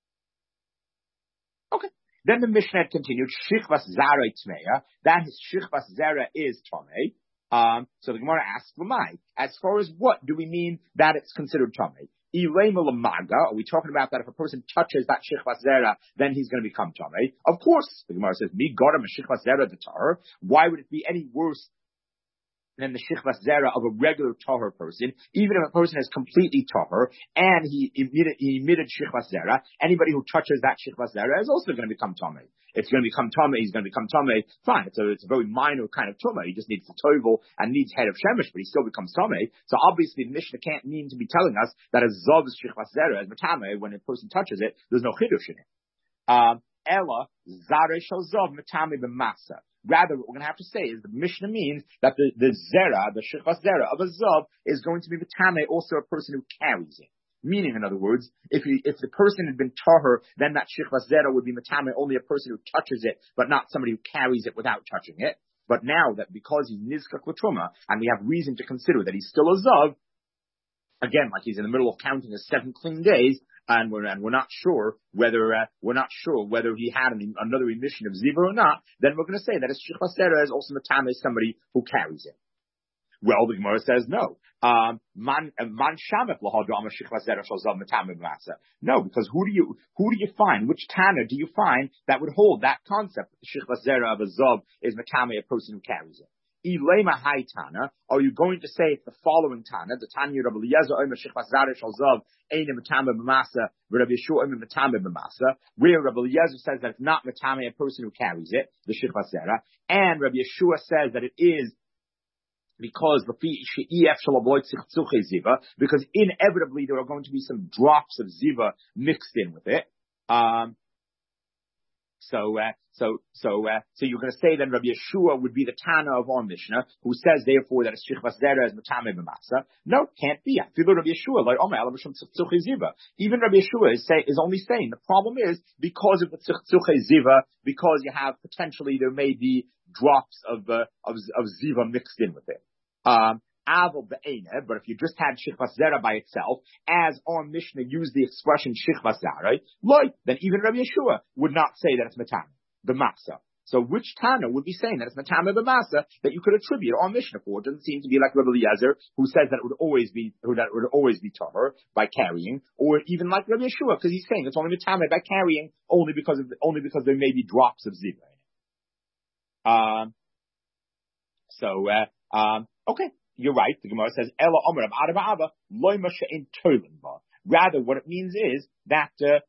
Okay. Then the Mishnah continued, Shichvas Zara Tmeya, that his Shichvas Zara is Tameh. Um, so the Gemara asks, Lamai, as far as what do we mean that it's considered Tameh? Are we talking about that if a person touches that Shichvas Zera, then he's going to become Tameh? Of course, the Gemara says, Mi Goram Shichvas Zera the Tar. Why would it be any worse than the Shichvas Zera of a regular Tahor person? Even if a person is completely Tahor and he emitted, he emitted Shichvas Zera, anybody who touches that Shichvas Zera is also going to become Tameh. It's going to become Tameh, he's going to become Tameh. Fine, it's a, it's a very minor kind of Tameh. He just needs the Tovel and needs head of Shemesh, but he still becomes Tameh. So obviously the Mishnah can't mean to be telling us that a Zov is Shichvas Zera, as Matameh, when a person touches it, there's no Chidush in it. Um, Ella, Zare Shal Zov, Matameh b'masa. Rather, what we're going to have to say is the Mishnah means that the, the Zera, the Shichvas Zera of a Zov is going to be Matameh, also a person who carries it. Meaning, in other words, if he, if the person had been tahor, then that shichvas zera would be matameh only a person who touches it, but not somebody who carries it without touching it. But now that because he's nizkak l'truma, and we have reason to consider that he's still a zav, again, like he's in the middle of counting his seven clean days, and we're and we're not sure whether uh, we're not sure whether he had an, another emission of ziva or not, then we're going to say that his shichvas zera is also matameh somebody who carries it. Well, the Gemara says no. Um, man, man shamek lahadra shichvas zera shal zav matameh b'masa. No, because who do you who do you find? Which Tana do you find that would hold that concept? The shichvas zera of a zav is matameh, a person who carries it. Ilema hai Tana. Are you going to say it's the following Tana? The Tanya Rabbi Eliezer omer shichvas zera shal zav ein matameh b'masa, Rabbi Yeshua omer matameh b'masa. Where Rabbi Eliezer says that it's not matameh, a person who carries it, the shichvas zera, and Rabbi Yeshua says that it is. Because because inevitably there are going to be some drops of ziva mixed in with it. Um, so, uh, so, so, uh, so you're going to say then Rabbi Yeshua would be the Tana of our Mishnah, who says therefore that a shichvas zera is matameh b'masa. No, can't be. Even Rabbi Yeshua, like even Rabbi Yeshua is say is only saying the problem is because of the tzchuche ziva, because you have potentially there may be drops of uh, of of ziva mixed in with it. Um, but if you just had shichvas zera by itself, as our Mishnah used the expression shichvas zera, like then even Rabbi Yeshua would not say that it's matameh b'masa. So which Tana would be saying that it's matameh b'masa that you could attribute our Mishnah for? It doesn't seem to be like Rabbi Eliezer, who says that it would always be who that it would always be tahor by carrying, or even like Rabbi Yeshua, because he's saying it's only matameh by carrying only because of only because there may be drops of ziva in it. Um. So. Uh, Um, okay, you're right. The Gemara says, Ella Omer of Adava Ava, Loima She'in Tolim Ba. Rather, what it means is that, uh,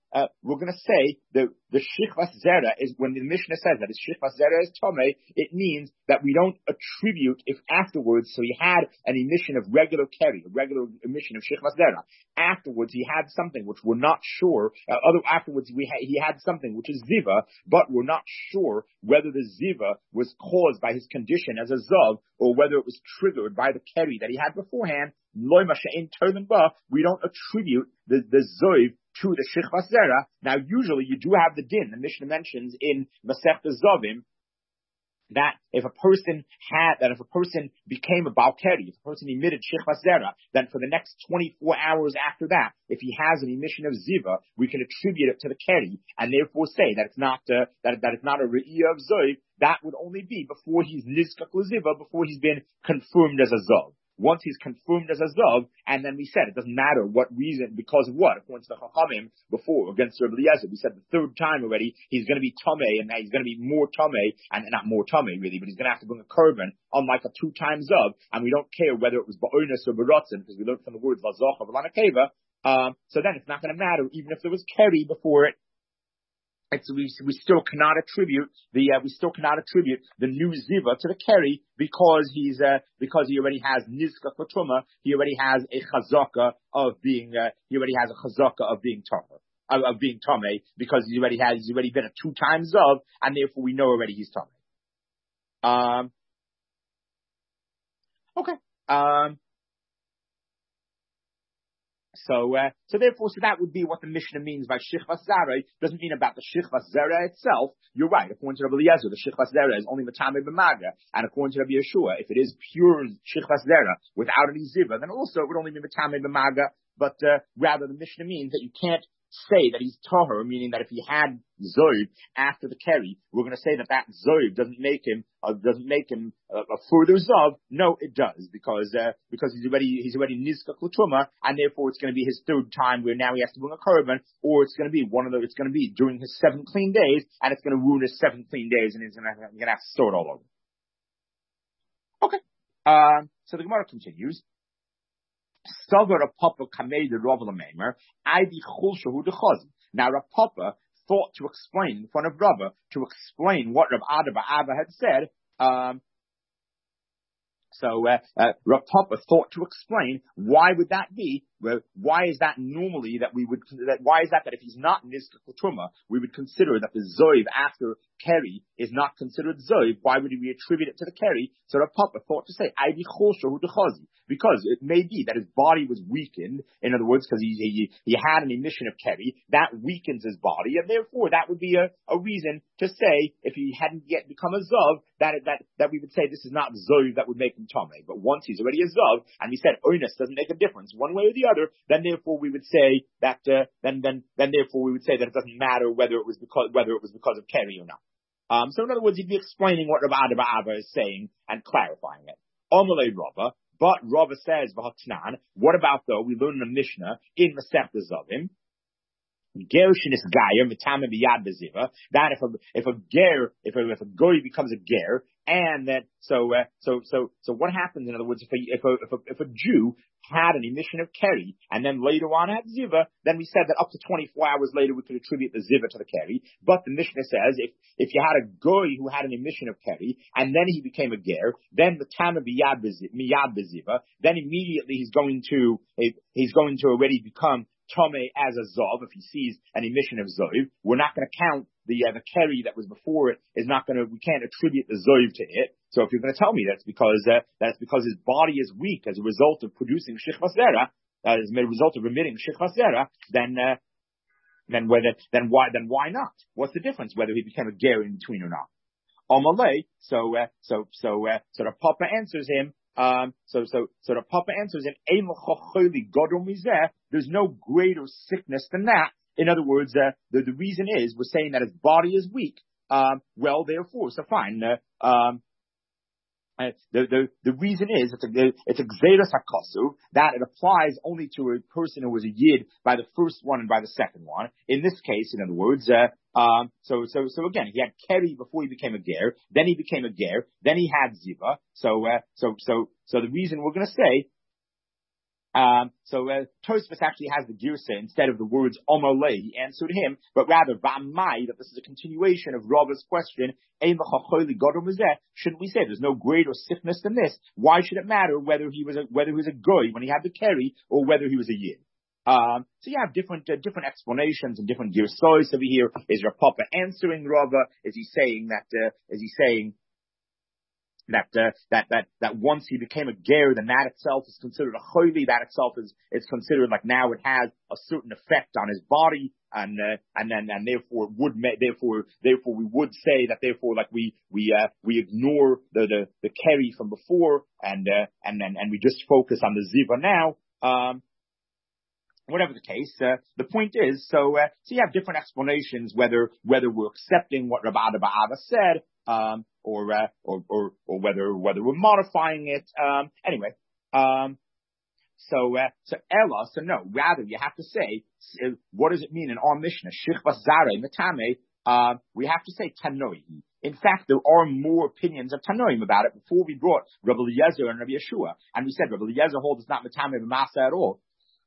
uh, we're going to say the the Shichvas Zera is, when the Mishnah says that it's Shichvas Zera is Tomei, it means that we don't attribute if afterwards, so he had an emission of regular Keri, a regular emission of Shichvas Zera. Afterwards, he had something which we're not sure, uh, other, afterwards we ha- he had something which is Ziva, but we're not sure whether the Ziva was caused by his condition as a Zav, or whether it was triggered by the Keri that he had beforehand. We don't attribute the, the Zoiv to the Shichvas Zera. Now, usually you do have the din. The Mishnah mentions in Masechta Zovim that if a person had, that if a person became a Balkeri, if a person emitted Shichvas Zera, then for the next twenty-four hours after that, if he has an emission of Ziva, we can attribute it to the Keri, and therefore say that it's not, uh, that, that it's not a Re'iyah of Zoiv. That would only be before he's Nizkak L'Ziva, before he's been confirmed as a Zov. Once he's confirmed as a Zav, and then we said it doesn't matter what reason, because of what? According to the Chachamim before, against Rabbi Eliezer, we said the third time already, he's going to be Tomei, and now he's going to be more Tomei, and not more Tomei really, but he's going to have to bring a korban, unlike a two-time Zav, and we don't care whether it was Ba'onis or Baratzin, because we learned from the words Vazoch or Valanakeva, um, so then it's not going to matter, even if there was Keri before it. It's, we, we still cannot attribute the, uh, we still cannot attribute the new Ziva to the Keri because he's, uh, because he already has Nizka Kotuma, he already has a Chazaka of being, uh, he already has a Chazaka of being Tomer, of, of being Tomei, because he already has, he's already been a two times of, and therefore we know already he's Tomei. Um, okay. Um, So, uh, so therefore, so that would be what the Mishnah means by Shichvas Zera. Doesn't mean about the Shichvas Zera itself. You're right. According to Rabbi Eliezer, the Shichvas Zera is only Matame B'Maga. And according to Rabbi Yeshua, if it is pure Shichvas Zera without any Ziva, then also it would only be Matame B'Maga. But, uh, rather the Mishnah means that you can't say that he's Tahor, meaning that if he had Zoiv after the Keri, we're going to say that that Zoiv doesn't make him, uh, doesn't make him uh, a further Zav. No, it does, because, uh, because he's already, he's already Nizka Klutuma, and therefore it's going to be his third time where now he has to bring a korban, or it's going to be one of the, it's going to be during his seven clean days, and it's going to ruin his seven clean days, and he's going to, going to have to start all over. Okay. Um, so the Gemara continues. Now Rav Papa thought to explain in front of Rabba, to explain what Rav Ada Ba'ava had said, um, So uh, uh, Rav Papa thought to explain why would that be? Well, why is that normally that we would? That, why is that that if he's not Nizka Truma, we would consider that the Zoiv after Keri is not considered Zoiv? Why would we attribute it to the Keri? So Rav Papa thought to say Ivy Choshahu Dechazi, because it may be that his body was weakened. In other words, because he, he he had an emission of Keri that weakens his body, and therefore that would be a, a reason to say if he hadn't yet become a Zov that that that we would say this is not Zoiv that would make him Tomei. But once he's already a Zov, and we said Oinus doesn't make a difference one way or the other, then therefore we would say that uh, then then then therefore we would say that it doesn't matter whether it was because whether it was because of Keri or not. Um, so in other words, he'd be explaining what Rav Ada Ba'ava is saying and clarifying it. Omalei Rava, but Rava says V'hatnan. What about though? We learn in the Mishnah in Masechta Zovim. Gershinis Gayer Mitame Biyad Beziva. That if a if a ger if a if a goy becomes a ger, and then so uh, so so so what happens? In other words, if a if a if a, if a Jew had an emission of Keri and then later on had Ziva, then we said that up to twenty-four hours later we could attribute the Ziva to the Keri. But the Mishnah says if if you had a goy who had an emission of Keri and then he became a ger, then the Tama Biyad Beziva, then immediately he's going to he's going to already become Tomei as a Zov. If he sees an emission of Zoiv, we're not going to count the uh, the Keri that was before it. Is not going to. We can't attribute the Zoiv to it. So if you're going to tell me that's because uh, that's because his body is weak as a result of producing Shichvas Zera, uh, as a result of emitting Shichvas Zera, then uh, then whether then why then why not? What's the difference whether he became a ger in between or not? Omalei. So uh, so so uh, so the Papa answers him. Um, so, so, so the Papa answers in there's no greater sickness than that. In other words, uh, the, the reason is we're saying that his body is weak. Um, well, therefore, so fine. Uh, um, Uh, the, the, the reason is, it's a, it's a Gzeras HaKosu, that it applies only to a person who was a Yid by the first one and by the second one. In this case, in other words, uh, um, so, so, so again, he had Keri before he became a Ger, then he became a Ger, then he had Ziva. So, uh, so, so, so the reason we're going to say Um, so uh, Tosfos actually has the girsa instead of the words Omolei, he answered him, but rather V'amai, that this is a continuation of Rava's question, shouldn't we say there's no greater sickness than this? Why should it matter whether he was a, whether he was a goy when he had the keri or whether he was a yid? Um, so you have different uh, different explanations and different girsos over here. Is Rav Papa answering Rava? Is he saying that? Uh, is he saying that uh, that that that once he became a ger, then that itself is considered a choili? That itself is is considered like now it has a certain effect on his body, and uh, and then and therefore would ma- therefore therefore we would say that therefore like we we uh, we ignore the the the keri from before, and uh, and then and we just focus on the ziva now. Um, Whatever the case, uh, the point is, so uh, so you have different explanations whether whether we're accepting what Rav Ada Ba'ava said, um, or, uh, or or or whether whether we're modifying it. Um, anyway, um, so uh, so Ella, so no, rather you have to say uh, what does it mean in our Mishnah? Shichvas Zarei Metame. Uh, we have to say Tanoi. In fact, there are more opinions of Tanoim about it. Before we brought Rabbi Eliezer and Rabbi Yeshua, and we said Rabbi Eliezer holds it's not Metame B'Masa at all.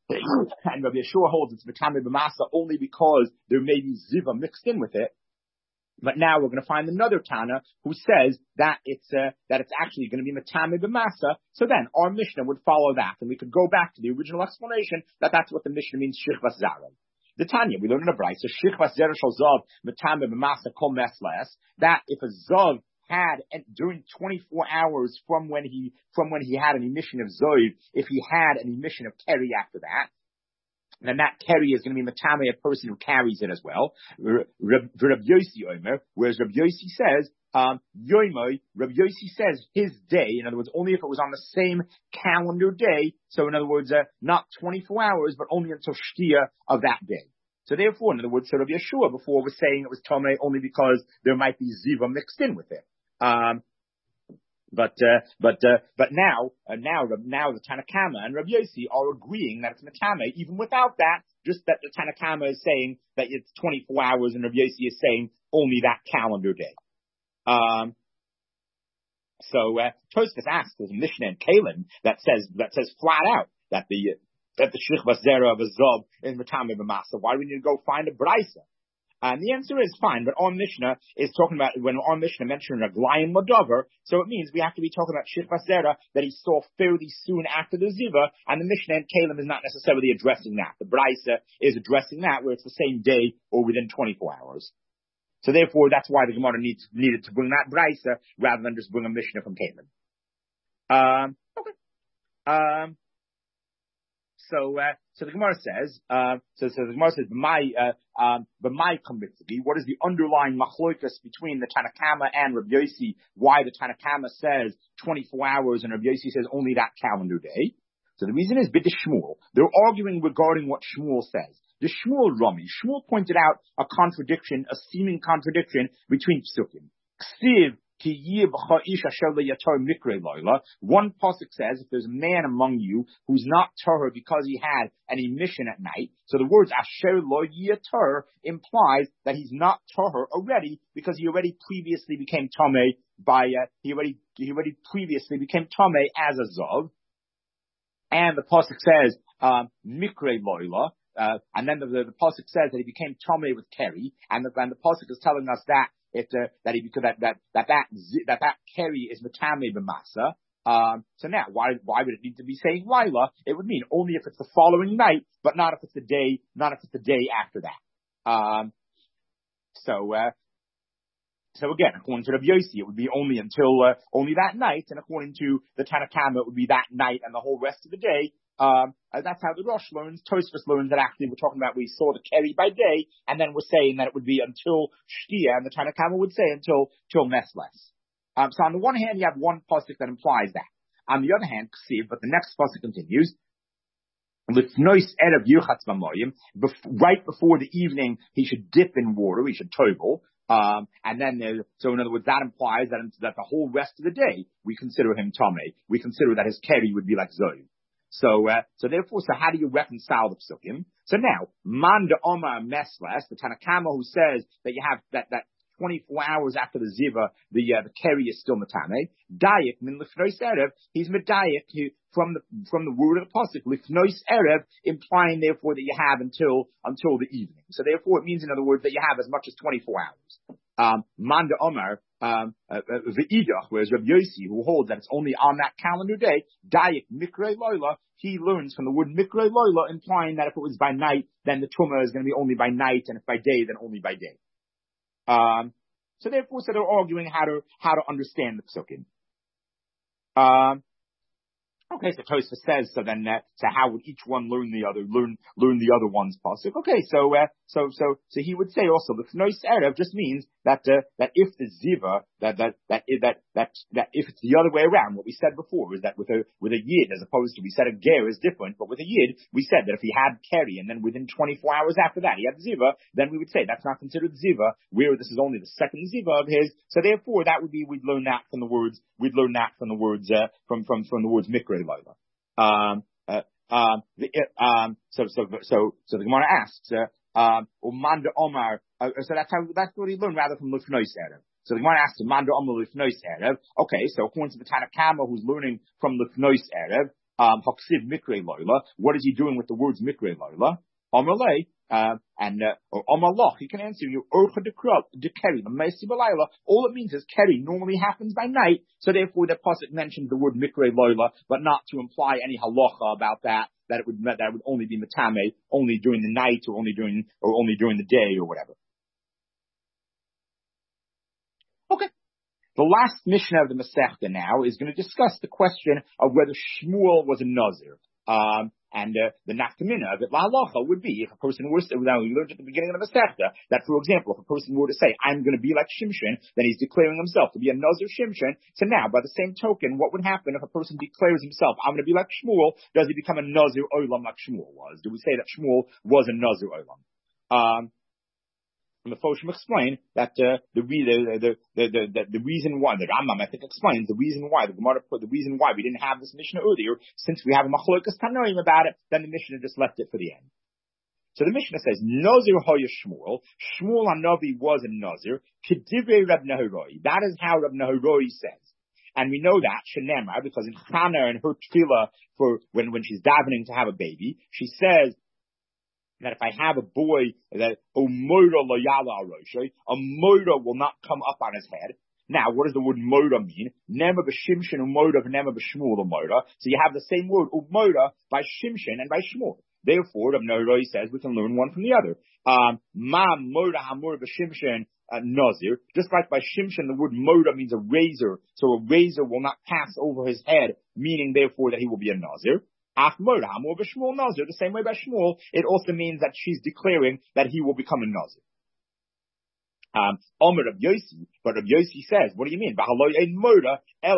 And Rabbi Yeshua holds it's Matame B'Masa only because there may be Ziva mixed in with it. But now we're going to find another Tana who says that it's uh, that it's actually going to be Matame B'Masa. So then our Mishnah would follow that, and we could go back to the original explanation that that's what the Mishnah means, Shichvas Zarei. The Tanya, we learn in the Brisa, Shichvas Zarei Shal Zav Matame B'Masa Kol Mesles, that if a Zav had and during twenty-four hours from when he from when he had an emission of Zoiv, if he had an emission of Keri after that, then that Keri is going to be Matame, a person who carries it as well. Rab Yossi Omer, whereas Rab Yossi says, um, Yoimoi, Rab Yossi says his day, in other words, only if it was on the same calendar day, so in other words, uh, not twenty-four hours, but only until Shkia of that day. So therefore, in other words, so Rabbi Yeshua before was saying it was Tomei only because there might be Ziva mixed in with it. Um, but, uh, but, uh, but now, uh, now, now the Tanakama and Rabbi Yossi are agreeing that it's Matame, even without that, just that the Tanakama is saying that it's twenty-four hours and Rabbi Yossi is saying only that calendar day. Um, so, uh, Tosfos asks, there's a Mishnah in Kalim that says, that says flat out that the, that the Shichvas Zarei of a Zov is Matame B'Masa. Why do we need to go find a Brisa? And the answer is fine, but our Mishnah is talking about, when our Mishnah mentioned Raglayim Ladover, so it means we have to be talking about Shichvas Zarei that he saw fairly soon after the Ziva, and the Mishnah and Kalim is not necessarily addressing that. The Brisa is addressing that, where it's the same day or within twenty-four hours. So therefore, that's why the Gemara needs, needed to bring that Brisa rather than just bring a Mishnah from Kalim. Um, okay. Um, So, uh, so the Gemara says, uh, so, so the Gemara says, my, uh, um, my committee, what is the underlying machlokas between the Tanakama and Rabbi Yossi? Why the Tanakama says twenty-four hours and Rabbi Yossi says only that calendar day? So the reason is bid Shmuel. They're arguing regarding what Shmuel says. The Shmuel Rami, Shmuel pointed out a contradiction, a seeming contradiction between Psukim. Ksiv, one pasuk says, if there's a man among you who's not tahor because he had an emission at night, so the words asher lo yatar implies that he's not tahor already because he already previously became tamei by uh, he already he already previously became tamei as a zav, and the pasuk says um, mikre loila. Uh, and then the, the, the pasuk says that he became tamei with keri, and the, and the pasuk is telling us that it uh, that he because that that that that that, that keri is matame b'masa. Um, so now, why why would it need to be saying Lila? It would mean only if it's the following night, but not if it's the day, not if it's the day after that. Um, so uh, so again, according to Rabbi Yossi, it would be only until uh, only that night, and according to the Tanakama, it would be that night and the whole rest of the day. Um, and that's how the Rosh learns. Tosfos learns that actually we're talking about we saw the keri by day, and then we're saying that it would be until Shkia, and the Tanakama would say until till Mesles. Um, so on the one hand, you have one pasuk that implies that. On the other hand, Ksiv, but the next pasuk continues. Right before the evening, he should dip in water. He should tovel. Um, and then, there, so in other words, that implies that that the whole rest of the day we consider him tamei. We consider that his keri would be like zoy. So, uh, so therefore, so how do you reconcile the psukim? So now, Manda Omar Mesles, the Tanakama who says that you have that, that twenty-four hours after the Ziva, the, uh, the keri is still matame. Dayak, min l'fnoi serev, he's medayik from the from the word of the pasuk lifnois erev, implying therefore that you have until until the evening. So therefore, it means, in other words, that you have as much as twenty-four hours. Um, Manda Omar, um, uh, uh, Ve'idach, whereas Rabbi Yossi, who holds that it's only on that calendar day, Dayak Mikrei Loila, he learns from the word Mikrei Loila, implying that if it was by night, then the Tumah is going to be only by night, and if by day, then only by day. Um, so therefore, so they're arguing how to, how to understand the Psukim. Um, Okay, so Tosfos says, so then, uh, so how would each one learn the other, learn, learn the other one's pasuk? Okay, so, uh, so, so, so he would say also, the Fnois Erev just means that, uh, that if the Ziva, that, that, that, that, that, that if it's the other way around, what we said before is that with a, with a Yid, as opposed to, we said a Ger is different, but with a Yid, we said that if he had Keri, and then within twenty-four hours after that, he had Ziva, then we would say that's not considered Ziva, where this is only the second Ziva of his, so therefore that would be, we'd learn that from the words, we'd learn that from the words, uh, from, from, from the words Mikrei Loila. Um, uh, um, the, um, so, so, so, so the Gemara asks, uh, um, Umanda Omar, uh, so that's how, that's what he learned rather from Lifnois Erev. So the Gemara asks, Umanda Omar Lifnois Erev. Okay, so according to the Tanna Kama, who's learning from Lifnois Erev, um, Haksiv Mikrei Loila, what is he doing with the words Mikrei Loila? Amalei, uh, and, uh, or Amalach, he can answer you, Urcha de Keri, the Mesi Balayla. All it means is Keri normally happens by night, so therefore the pasuk mentions the word Mikrei Loila, but not to imply any halacha about that, that it would, that it would only be Matame, only during the night, or only during, or only during the day, or whatever. Okay. The last Mishnah of the Masechta now is going to discuss the question of whether Shmuel was a Nazir. Um, and uh, the nafkamina of it, la halacha, would be if a person were to say, well, we learned at the beginning of the Masechta that, for example, if a person were to say, I'm going to be like Shimshon, then he's declaring himself to be a Nazir Shimshon. So now, by the same token, what would happen if a person declares himself, I'm going to be like Shmuel? Does he become a Nazir Olam like Shmuel was? Do we say that Shmuel was a Nazir Olam? Um, And the Foshim explain that uh, the, the, the, the, the, the reason why, the Rambam, I think, explains the reason why, the Gemara put the reason why we didn't have this Mishnah earlier, since we have a Machlokas Tanoim about it, then the Mishnah just left it for the end. So the Mishnah says, Nazir Hoya Shmuel, Shmuel HaNavi was a Nazir, Kedivrei Reb Nehoroi. That is how Reb Nehoroi says. And we know that, Shenemar, because in Chana and her tefillah, for when, when she's davening to have a baby, she says, that if I have a boy, that Omoda Loyala Roshai, a moda will not come up on his head. Now, what does the word moda mean? Nema b'Shimshon umoda v'nema b'Shmuel umoda. So you have the same word umoda by Shimshon and by Shmuel. Therefore, Rav Nehoroi says we can learn one from the other. Um, Ma moda hamor b'Shimshon Nazir. Just like by Shimshon, the word moda means a razor. So a razor will not pass over his head, meaning therefore that he will be a Nazir. Ach moda hamor b'Shmuel Nazir. The same way by Shmuel, it also means that she's declaring that he will become a Nazir. Um, Omer Rav Yossi, but Rav Yossi says, what do you mean? The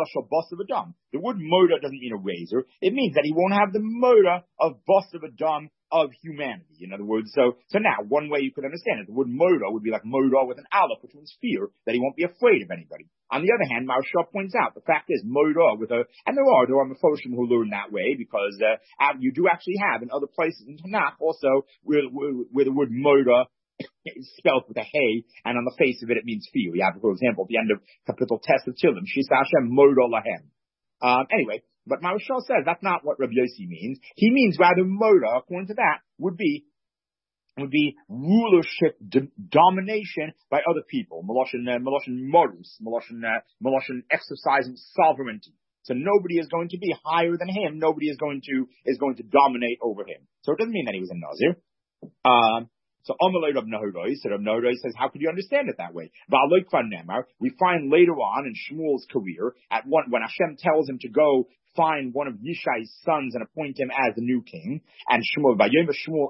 word moda doesn't mean a razor. It means that he won't have the moda of basav adam of humanity. In other words, so, so now, one way you could understand it, the word moda would be like moda with an aleph, which means fear, that he won't be afraid of anybody. On the other hand, Maharsha points out, the fact is, moda with a, and there are, there are Mefoshim who learn that way, because, uh, you do actually have in other places in Tanakh also, where, where, where the word moda is spelled with a hey, and on the face of it, it means fear. You have, for example, at the end of Kapitel Test of Tilim, Shisa Hashem Moda Lahem. Um, anyway, but Maharsha says that's not what Rabbi Yossi means. He means rather Moda, according to that, would be would be rulership, d- domination by other people. Meloshin, uh, Meloshin Morus, Meloshin, uh, Meloshin exercising sovereignty. So nobody is going to be higher than him. Nobody is going to is going to dominate over him. So it doesn't mean that he was a Nazir. Um, So Amalei Rav Nehoroi, so Rav Nehoroi says, how could you understand it that way? We find later on in Shmuel's career, at one, when Hashem tells him to go find one of Yishai's sons and appoint him as the new king, and Shmuel, Shmuel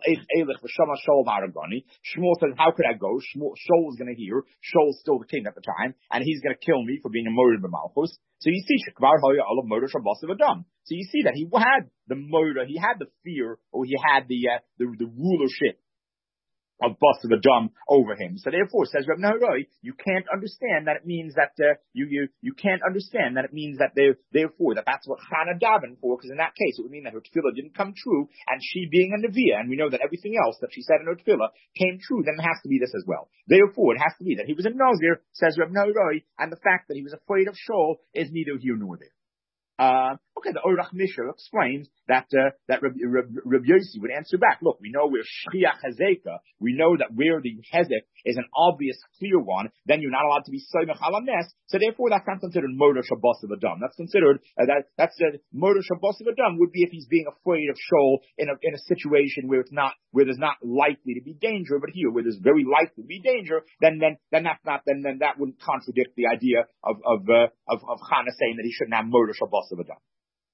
Shmuel says, how could I go? Shmuel, Shaul is going to hear, Shaul's still the king at the time, and he's going to kill me for being a Morid b'Malchus. So you see, Shekvar Hoya Olav Moda Shabbasav Adam. So you see that he had the Moda, he had the fear, or he had the, uh, the, the rulership of Basav Adam over him. So therefore, says Reb Nehoroi, you can't understand that it means that, uh, you, you, you can't understand that it means that they therefore, that that's what Chana davened for, because in that case, it would mean that her tefillah didn't come true, and she being a Neviah, and we know that everything else that she said in her tefillah came true, then it has to be this as well. Therefore, it has to be that he was a Nazir, says Reb Nehoroi, and the fact that he was afraid of Shaul is neither here nor there. Uh, okay, the Orach Misha explains that uh, that Rabbi, Rabbi Yossi would answer back. Look, we know where Shchiach Hazeka, we know that where the Hezek is an obvious, clear one, then you're not allowed to be Soymech Al Nes. So therefore, that's not considered murder Shabbos of Adam. That's considered uh, that that's uh, murder Shabbos of Adam would be if he's being afraid of Shol in a in a situation where it's not where there's not likely to be danger, but here where there's very likely to be danger, then then then that's not then then that wouldn't contradict the idea of of uh, of of Chana saying that he shouldn't have murder Shabbos of Adam.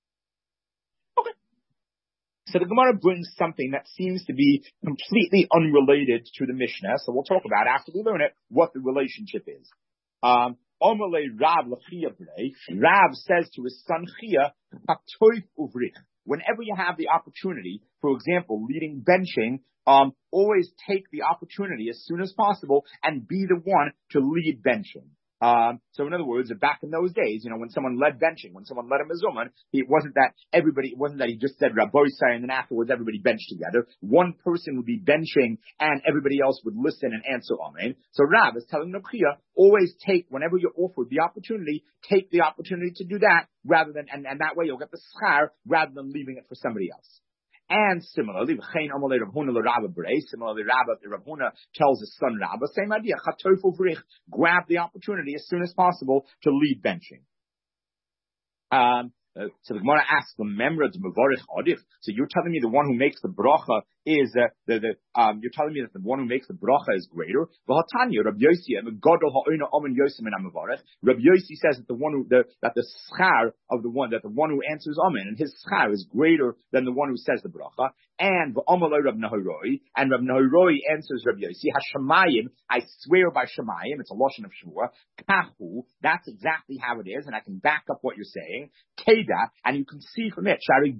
Okay. So the Gemara brings something that seems to be completely unrelated to the Mishnah. So we'll talk about after we learn it what the relationship is. Um, Rav Rav says to his son Chia, whenever you have the opportunity, for example, leading benching, um, always take the opportunity as soon as possible and be the one to lead benching. Um, so in other words, back in those days, you know, when someone led benching, when someone led a mezuzah, it wasn't that everybody, it wasn't that he just said Rabosai and then afterwards everybody benched together. One person would be benching and everybody else would listen and answer Amen. So Rav is telling Nokia, always take, whenever you're offered the opportunity, take the opportunity to do that rather than, and, and that way you'll get the schar rather than leaving it for somebody else. And similarly, similarly, Rabba, Rav Huna tells his son Rabba, same idea, grab the opportunity as soon as possible to lead benching. Um, Uh, so the Gemara asks the memra to mevarich adich. So you're telling me the one who makes the bracha is uh, the the um you're telling me that the one who makes the bracha is greater. V'hatanya Rabbi Yossi and Gadol ha'ona amen Yosem and Amavarich. Rabbi Yossi says that the one who the that the schar of the one that the one who answers amen and his schar is greater than the one who says the bracha. And v'amalei Rab Nahoroi and Rab Nahoroi answers Rabbi Yossi Hashemayim. I swear by Shemayim. It's a lashon of Shmuah. Kahu. That's exactly how it is, and I can back up what you're saying. And you can see from it,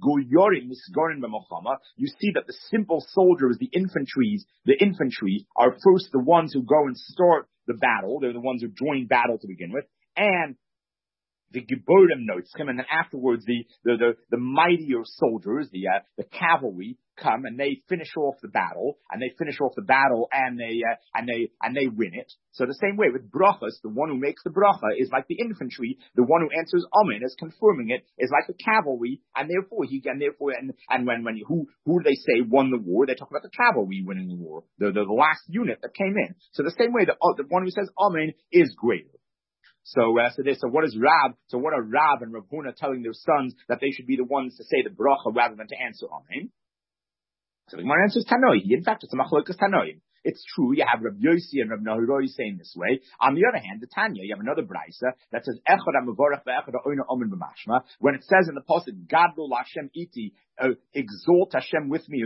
you see that the simple soldiers, the infantries, the infantry are first the ones who go and start the battle. They're the ones who join battle to begin with. And the Giborim Noitzchim, and then afterwards the, the, the, the mightier soldiers, the, uh, the cavalry come and they finish off the battle, and they finish off the battle and they, uh, and they, and they win it. So the same way with brachas, the one who makes the bracha is like the infantry, the one who answers amen is confirming it, is like the cavalry, and therefore he, and therefore, and, and when, when, who, who do they say won the war? They talk about the cavalry winning the war, the, the, the last unit that came in. So the same way, the, uh, the one who says amen is greater. So, uh, so, this, so what is Rab? So what are Rab and Rav Huna telling their sons that they should be the ones to say the bracha rather than to answer amen? So the Gemara answers Tanoi. In fact, it's a machlokas Tanoi. It's true, you have Rabbi Yossi and Rabbi Nahoroi saying this way. On the other hand, the Tanya, you have another brisa that says, Echad ha-mevorach ve'echad ha-oina omen b'mashma, when it says in the pasuk, Gadol Hashem iti, uh, exalt Hashem with me, and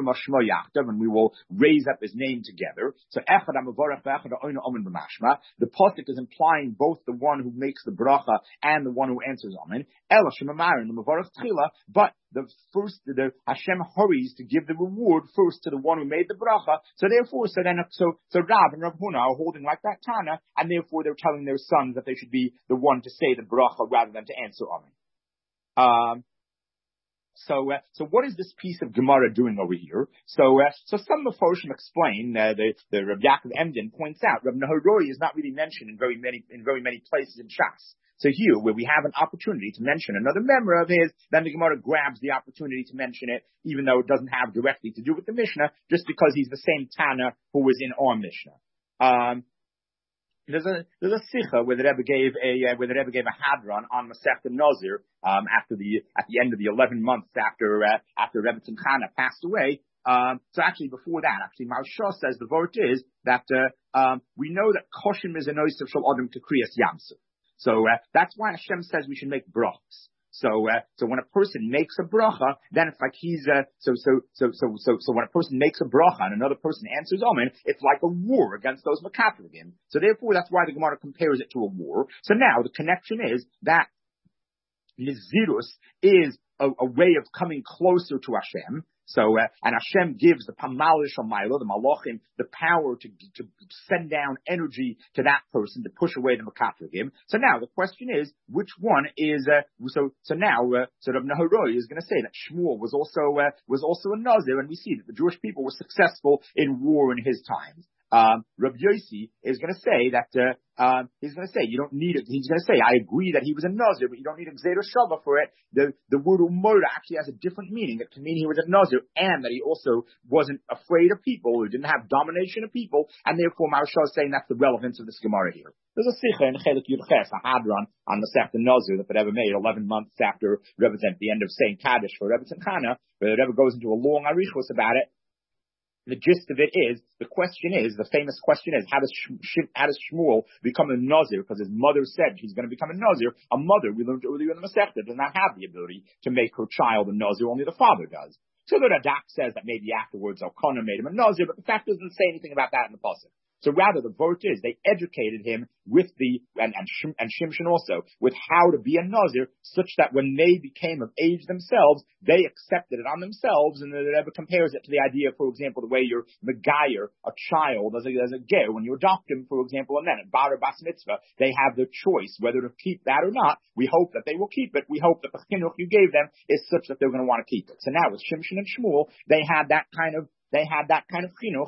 we will raise up his name together. So Echad ha-mevorach ve'echad ha-oina omen b'mashma, the pasuk is implying both the one who makes the bracha and the one who answers amen. Ela shemamarin, the mevorach tchila, but the first, the Hashem hurries to give the reward first to the one who made the bracha. So therefore, so then, so, so Rav and Rav Huna are holding like that Tana, and therefore they're telling their sons that they should be the one to say the bracha rather than to answer amen. Um, So, uh, so what is this piece of Gemara doing over here? So, uh, so some of the Meforshim explain, uh, the, the Rabbi Yaakov Emden points out, Rabbi Nahoroi is not really mentioned in very many, in very many places in Shas. So here, where we have an opportunity to mention another member of his, then the Gemara grabs the opportunity to mention it, even though it doesn't have directly to do with the Mishnah, just because he's the same Tana who was in our Mishnah. Um, There's a there's a sicha where the Rebbe gave a uh, where the Rebbe gave a hadron on Masechta Nazir um, after the at the end of the eleven months after uh, after Rebbe Tzimchana passed away. Um, so actually before that, actually Maharsha says the vort is that uh, um, we know that koshin is a noisef shel adam kekriyas yamsuf. So uh, that's why Hashem says we should make brachas. So, uh, so when a person makes a bracha, then it's like he's, uh, so, so, so, so, so, so when a person makes a bracha and another person answers amen, it's like a war against those makatregim. So therefore, that's why the Gemara compares it to a war. So now the connection is that Nizirus is a, a way of coming closer to Hashem. So, uh, and Hashem gives the Pamalish Shamayla, the Malachim, the power to, to send down energy to that person to push away the Makatragim. So now the question is, which one is, uh, so, so now, uh, so Rabbi Nahoroi is going to say that Shmuel was also, uh, was also a Nazir, and we see that the Jewish people were successful in war in his times. Um, Rabbi Yossi is going to say that, uh, um, he's going to say, you don't need it. He's going to say, I agree that he was a Nazir, but you don't need a Gzeira Shava for it. The, the word Umora actually has a different meaning. It can mean he was a Nazir and that he also wasn't afraid of people, or didn't have domination of people, and therefore Maharsha is saying that's the relevance of this Gemara here. There's a Sikha in Chelik Yud Ches, a Hadron, on the Masechta Nazir that Rebbe made eleven months after Rebbe, at the end of saying Kaddish for Rebbe Tzimchana, where Rebbe goes into a long arichos about it. The gist of it is, the question is, the famous question is, how does Sh- how does Shmuel become a Nazir? Because his mother said he's going to become a Nazir. A mother, we learned earlier in the Masechta, does not have the ability to make her child a Nazir, only the father does. So the Radak says that maybe afterwards Elkanah made him a Nazir, but the fact doesn't say anything about that in the pasuk. So rather, the vort is they educated him with the and and, Shim, and Shimshon also with how to be a Nazir, such that when they became of age themselves, they accepted it on themselves. And the Rebbe compares it to the idea, for example, the way you're megayer a child as a as a ger when you adopt him, for example, and then at bar or bas mitzvah, they have the choice whether to keep that or not. We hope that they will keep it. We hope that the chinuch you gave them is such that they're going to want to keep it. So now with Shimshon and Shmuel, they had that kind of they had that kind of chinuch.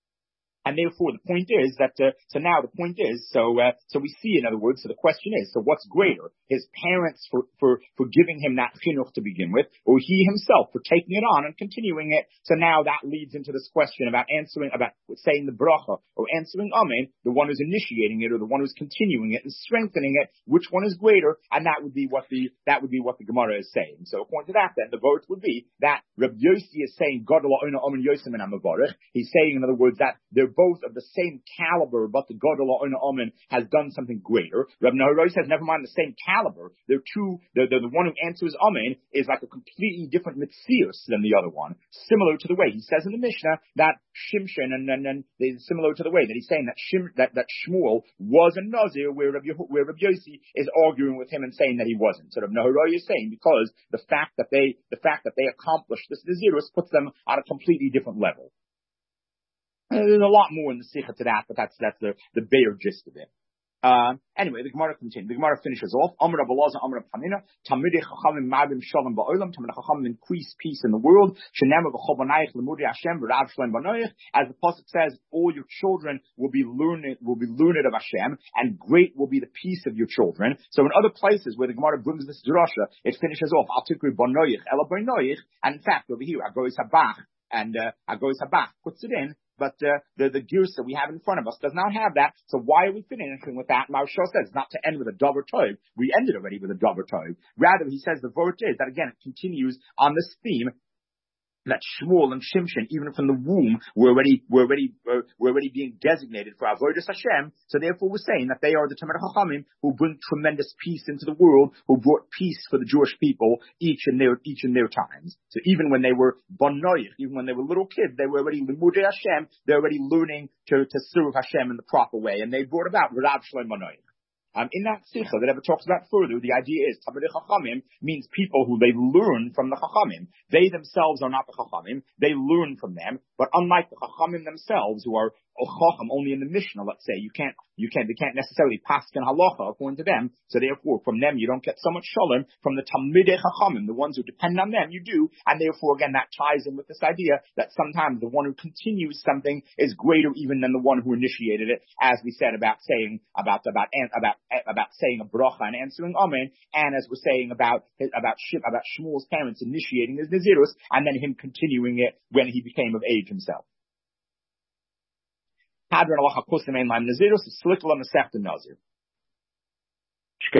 And therefore, the point is that, uh, so now the point is, so, uh, so we see, in other words, so the question is, so what's greater? His parents for, for, for giving him that chinuch to begin with, or he himself for taking it on and continuing it? So now that leads into this question about answering, about saying the bracha, or answering amen, the one who's initiating it, or the one who's continuing it and strengthening it, which one is greater? And that would be what the, that would be what the Gemara is saying. So according to that, then, the vote would be that Rabbi Yossi is saying, God la'ona amen yosem and amavarech. He's saying, in other words, that they're both of the same caliber, but the Gadol Ha'ona Amen has done something greater. Rabbi Nahoroi says, never mind the same caliber. They're two, the, the, the one who answers Amen is like a completely different mitzius than the other one. Similar to the way he says in the Mishnah that Shimshon, and then and, and, similar to the way that he's saying that Shim, that, that Shmuel was a Nazir, where Rabbi, where Rabbi Yossi is arguing with him and saying that he wasn't. So Rabbi Nahoroi is saying, because the fact that they, the fact that they accomplished this Nazirus puts them on a completely different level. There's a lot more in the Sikha to that, but that's that's the the bare gist of it. Uh, anyway, the Gemara continues. The Gemara finishes off. Amar Abelazar, Amar Panina, Talmidei Chachamim Ma'adim Shalom Ba'olam. Talmidei Chachamim increase peace in the world. Shenema B'chol Banayich Lemudei Hashem V'Rav Shlem Banayich. As the pasuk says, all your children will be learned will be learned of Hashem, and great will be the peace of your children. So in other places where the Gemara brings this drasha, it finishes off Al Tikri Banayich Ela Banayich, and in fact over here Agois Habach and uh, Agois Habach puts it in. But uh, the the girsa we have in front of us does not have that. So why are we finishing with that? Maharsha says not to end with a davar tov. We ended already with a davar tov. Rather, he says the vort is that again it continues on this theme that Shmuel and Shimshon, even from the womb, were already were already uh, were already being designated for avodas Hashem. So therefore, we're saying that they are the Talmidei Chachamim who bring tremendous peace into the world, who brought peace for the Jewish people each in their each in their times. So even when they were bonoyich, even when they were little kids, they were already limudei Hashem. They're already learning to to serve Hashem in the proper way, and they brought about Rav Shlem Bonoyich. Um, in that sikha that ever talks about further, the idea is Talmidei Chachamim means people who they learn from the Chachamim. They themselves are not the Chachamim; they learn from them. But unlike the Chachamim themselves, who are Chacham only in the Mishnah, let's say, you can't, you can't, they can't necessarily paskin halacha according to them. So therefore, from them you don't get so much shalom. From the Talmidei Chachamim, the ones who depend on them, you do. And therefore, again, that ties in with this idea that sometimes the one who continues something is greater even than the one who initiated it, as we said about saying about about about about saying a bracha and answering amen, and as we're saying about about about Shmuel's parents initiating his nazirus and then him continuing it when he became of age himself. Hadran alacha kusim ein laim nazirus is slikla masechta nazir.